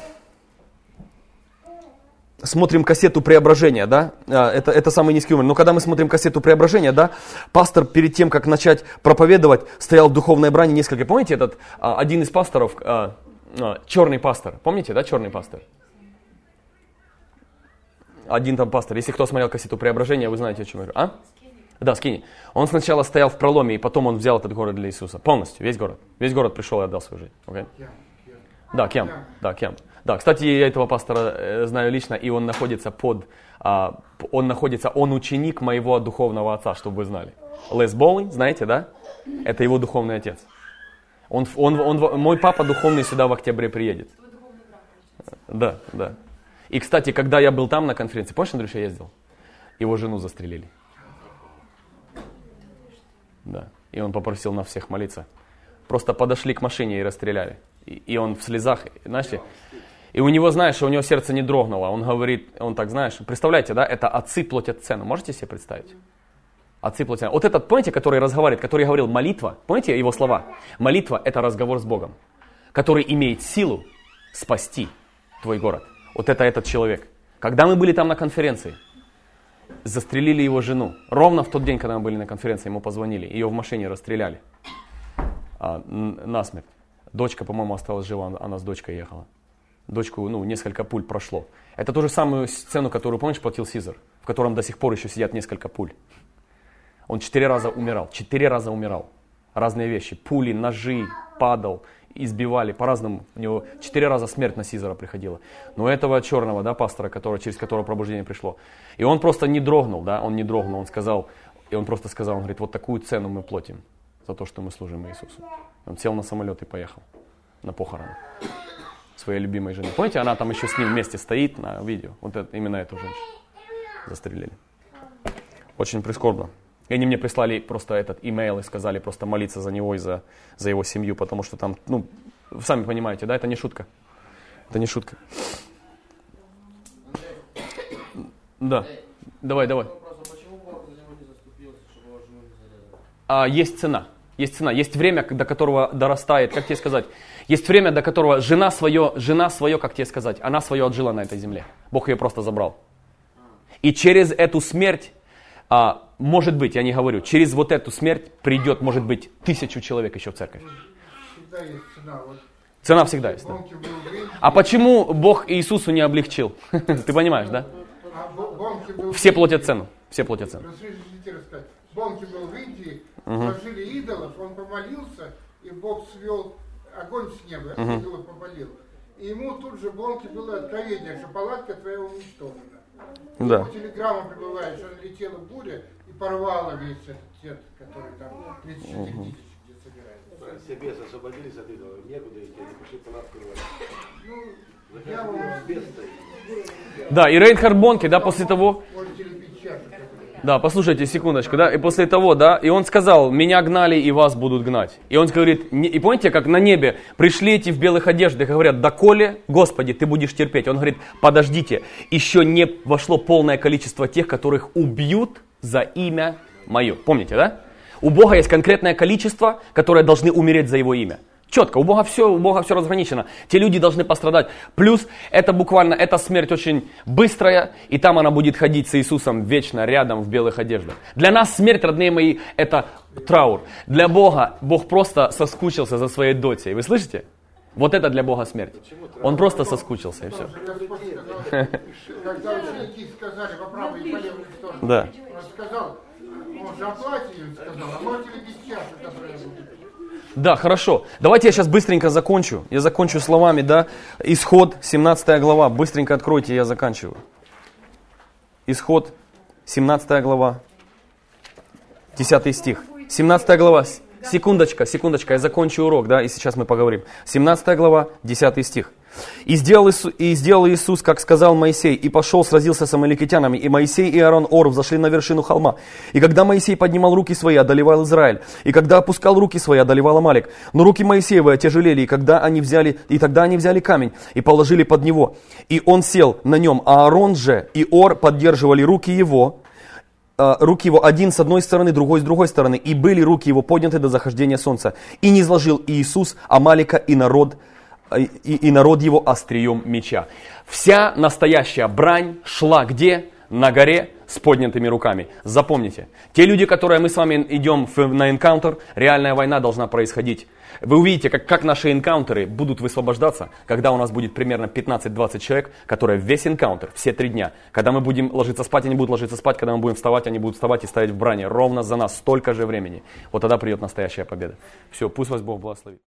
смотрим кассету преображения, да, а, это, это самый низкий уровень. Но когда мы смотрим кассету преображения, да, пастор перед тем, как начать проповедовать, стоял в духовной брани несколько. Помните этот, а, один из пасторов, а, а, черный пастор, помните, да, черный пастор? Один там пастор, если кто смотрел кассету преображения, вы знаете, о чем я говорю, а? Да, Скини. Он сначала стоял в проломе, и потом он взял этот город для Иисуса. Полностью, весь город. Весь город пришел и отдал свою жизнь. Okay? Да, Кем. Да, Кем. Да, кстати, я этого пастора э, знаю лично, и он находится под... А, он находится, он ученик моего духовного отца, чтобы вы знали. Лес Боллинг, знаете, да? Это его духовный отец. Он, он, он, мой папа духовный сюда в октябре приедет. Да, да. И, кстати, когда я был там на конференции, помнишь, Андрюша, я ездил? Его жену застрелили. Да. И он попросил на всех молиться. Просто подошли к машине и расстреляли. И, и он в слезах, знаете, и у него, знаешь, у него сердце не дрогнуло. Он говорит, он так, знаешь, представляете, да, это отцы платят цену. Можете себе представить? Отцы плотяне. Вот этот, помните, который разговаривает, который говорил молитва, помните его слова? Молитва – это разговор с Богом, который имеет силу спасти твой город. Вот это этот человек. Когда мы были там на конференции, застрелили его жену. Ровно в тот день, когда мы были на конференции, ему позвонили. Ее в машине расстреляли а, насмерть. Дочка, по-моему, осталась жива, она с дочкой ехала. Дочку, ну, несколько пуль прошло. Это ту же самую сцену, которую, помнишь, платил Сизар, в котором до сих пор еще сидят несколько пуль. Он четыре раза умирал, четыре раза умирал. Разные вещи, пули, ножи, падал, избивали, по-разному. У него четыре раза смерть на Сизара приходила. Но этого черного, да, пастора, который, через которого пробуждение пришло. И он просто не дрогнул, да, он не дрогнул, он сказал, и он просто сказал, он говорит, вот такую цену мы платим за то, что мы служим Иисусу. Он сел на самолет и поехал на похороны своей любимой жены. Помните, она там еще с ним вместе стоит на видео. Вот это, именно эту женщину застрелили. Очень прискорбно. И они мне прислали просто этот имейл и сказали просто молиться за него и за, за его семью, потому что там, ну, вы сами понимаете, да, это не шутка. Это не шутка. Да, давай, давай. А, есть цена. Есть цена, есть время, до которого дорастает, как тебе сказать, есть время, до которого жена свое, жена свое, как тебе сказать, она свое отжила на этой земле. Бог ее просто забрал. И через эту смерть, а, может быть, я не говорю, через вот эту смерть придет, может быть, тысячу человек еще в церковь. Всегда есть цена. Вот. Цена всегда есть. Да. А почему Бог Иисусу не облегчил? Ты понимаешь, да? Все платят цену. Все платят цену. Бонки был в Индии, сложили идолов, он помолился, и Бог свел огонь с неба, uh-huh. идолов попалил. И ему тут же Бонке было откровение, что палатка твоя уничтожена. Да. Ему телеграмма прибывает, что налетела буря и порвала весь этот тет, который там тридцать четыре uh-huh. тысячи где собирается. Все бесы освободились от идолов, некуда идти, они пошли палатку рвать. Ну, я вам... Да, и Рейнхард Бонке, да, после того... Да, послушайте, секундочку, да, и после того, да, и он сказал, меня гнали и вас будут гнать. И он говорит, не, и помните, как на небе пришли эти в белых одеждах и говорят, доколе, Господи, ты будешь терпеть. Он говорит, подождите, еще не вошло полное количество тех, которых убьют за имя мое. Помните, да? У Бога есть конкретное количество, которые должны умереть за его имя. Четко, у Бога все, у Бога все разграничено. Те люди должны пострадать. Плюс это буквально, эта смерть очень быстрая, и там она будет ходить с Иисусом вечно рядом в белых одеждах. Для нас смерть, родные мои, это траур. Для Бога, Бог просто соскучился за своей дотей. Вы слышите? Вот это для Бога смерть. Он просто соскучился, и все. Когда ученики сказали по правой и по левой стороне, да. Он сказал, он же оплатили, сказал, а можете ли без часа, которая будет? Да, хорошо. Давайте я сейчас быстренько закончу. Я закончу словами, да. Исход, семнадцатая глава. Быстренько откройте, я заканчиваю. Исход, семнадцатая глава, десятый стих. семнадцатая глава. Секундочка, секундочка, я закончу урок, да, и сейчас мы поговорим. семнадцатая глава, десятый стих. «И сделал, Иисус, «И сделал Иисус, как сказал Моисей, и пошел, сразился с амаликитянами, и Моисей и Аарон Ор взошли на вершину холма. И когда Моисей поднимал руки свои, одолевал Израиль, и когда опускал руки свои, одолевал Амалик. Но руки Моисеевы отяжелели, и, когда они взяли, и тогда они взяли камень и положили под него. И он сел на нем, а Аарон же и Ор поддерживали руки его, руки его один с одной стороны, другой с другой стороны, и были руки его подняты до захождения солнца. И не изложил Иисус Амалика и народ, и, и народ его острием меча». Вся настоящая брань шла где? На горе с поднятыми руками. Запомните, те люди, которые мы с вами идем в, на энкаунтер, реальная война должна происходить. Вы увидите, как, как наши энкаунтеры будут высвобождаться, когда у нас будет примерно пятнадцать-двадцать человек, которые весь энкаунтер, все три дня. Когда мы будем ложиться спать, они будут ложиться спать, когда мы будем вставать, они будут вставать и стоять в брани. Ровно за нас столько же времени. Вот тогда придет настоящая победа. Все, пусть вас Бог благословит.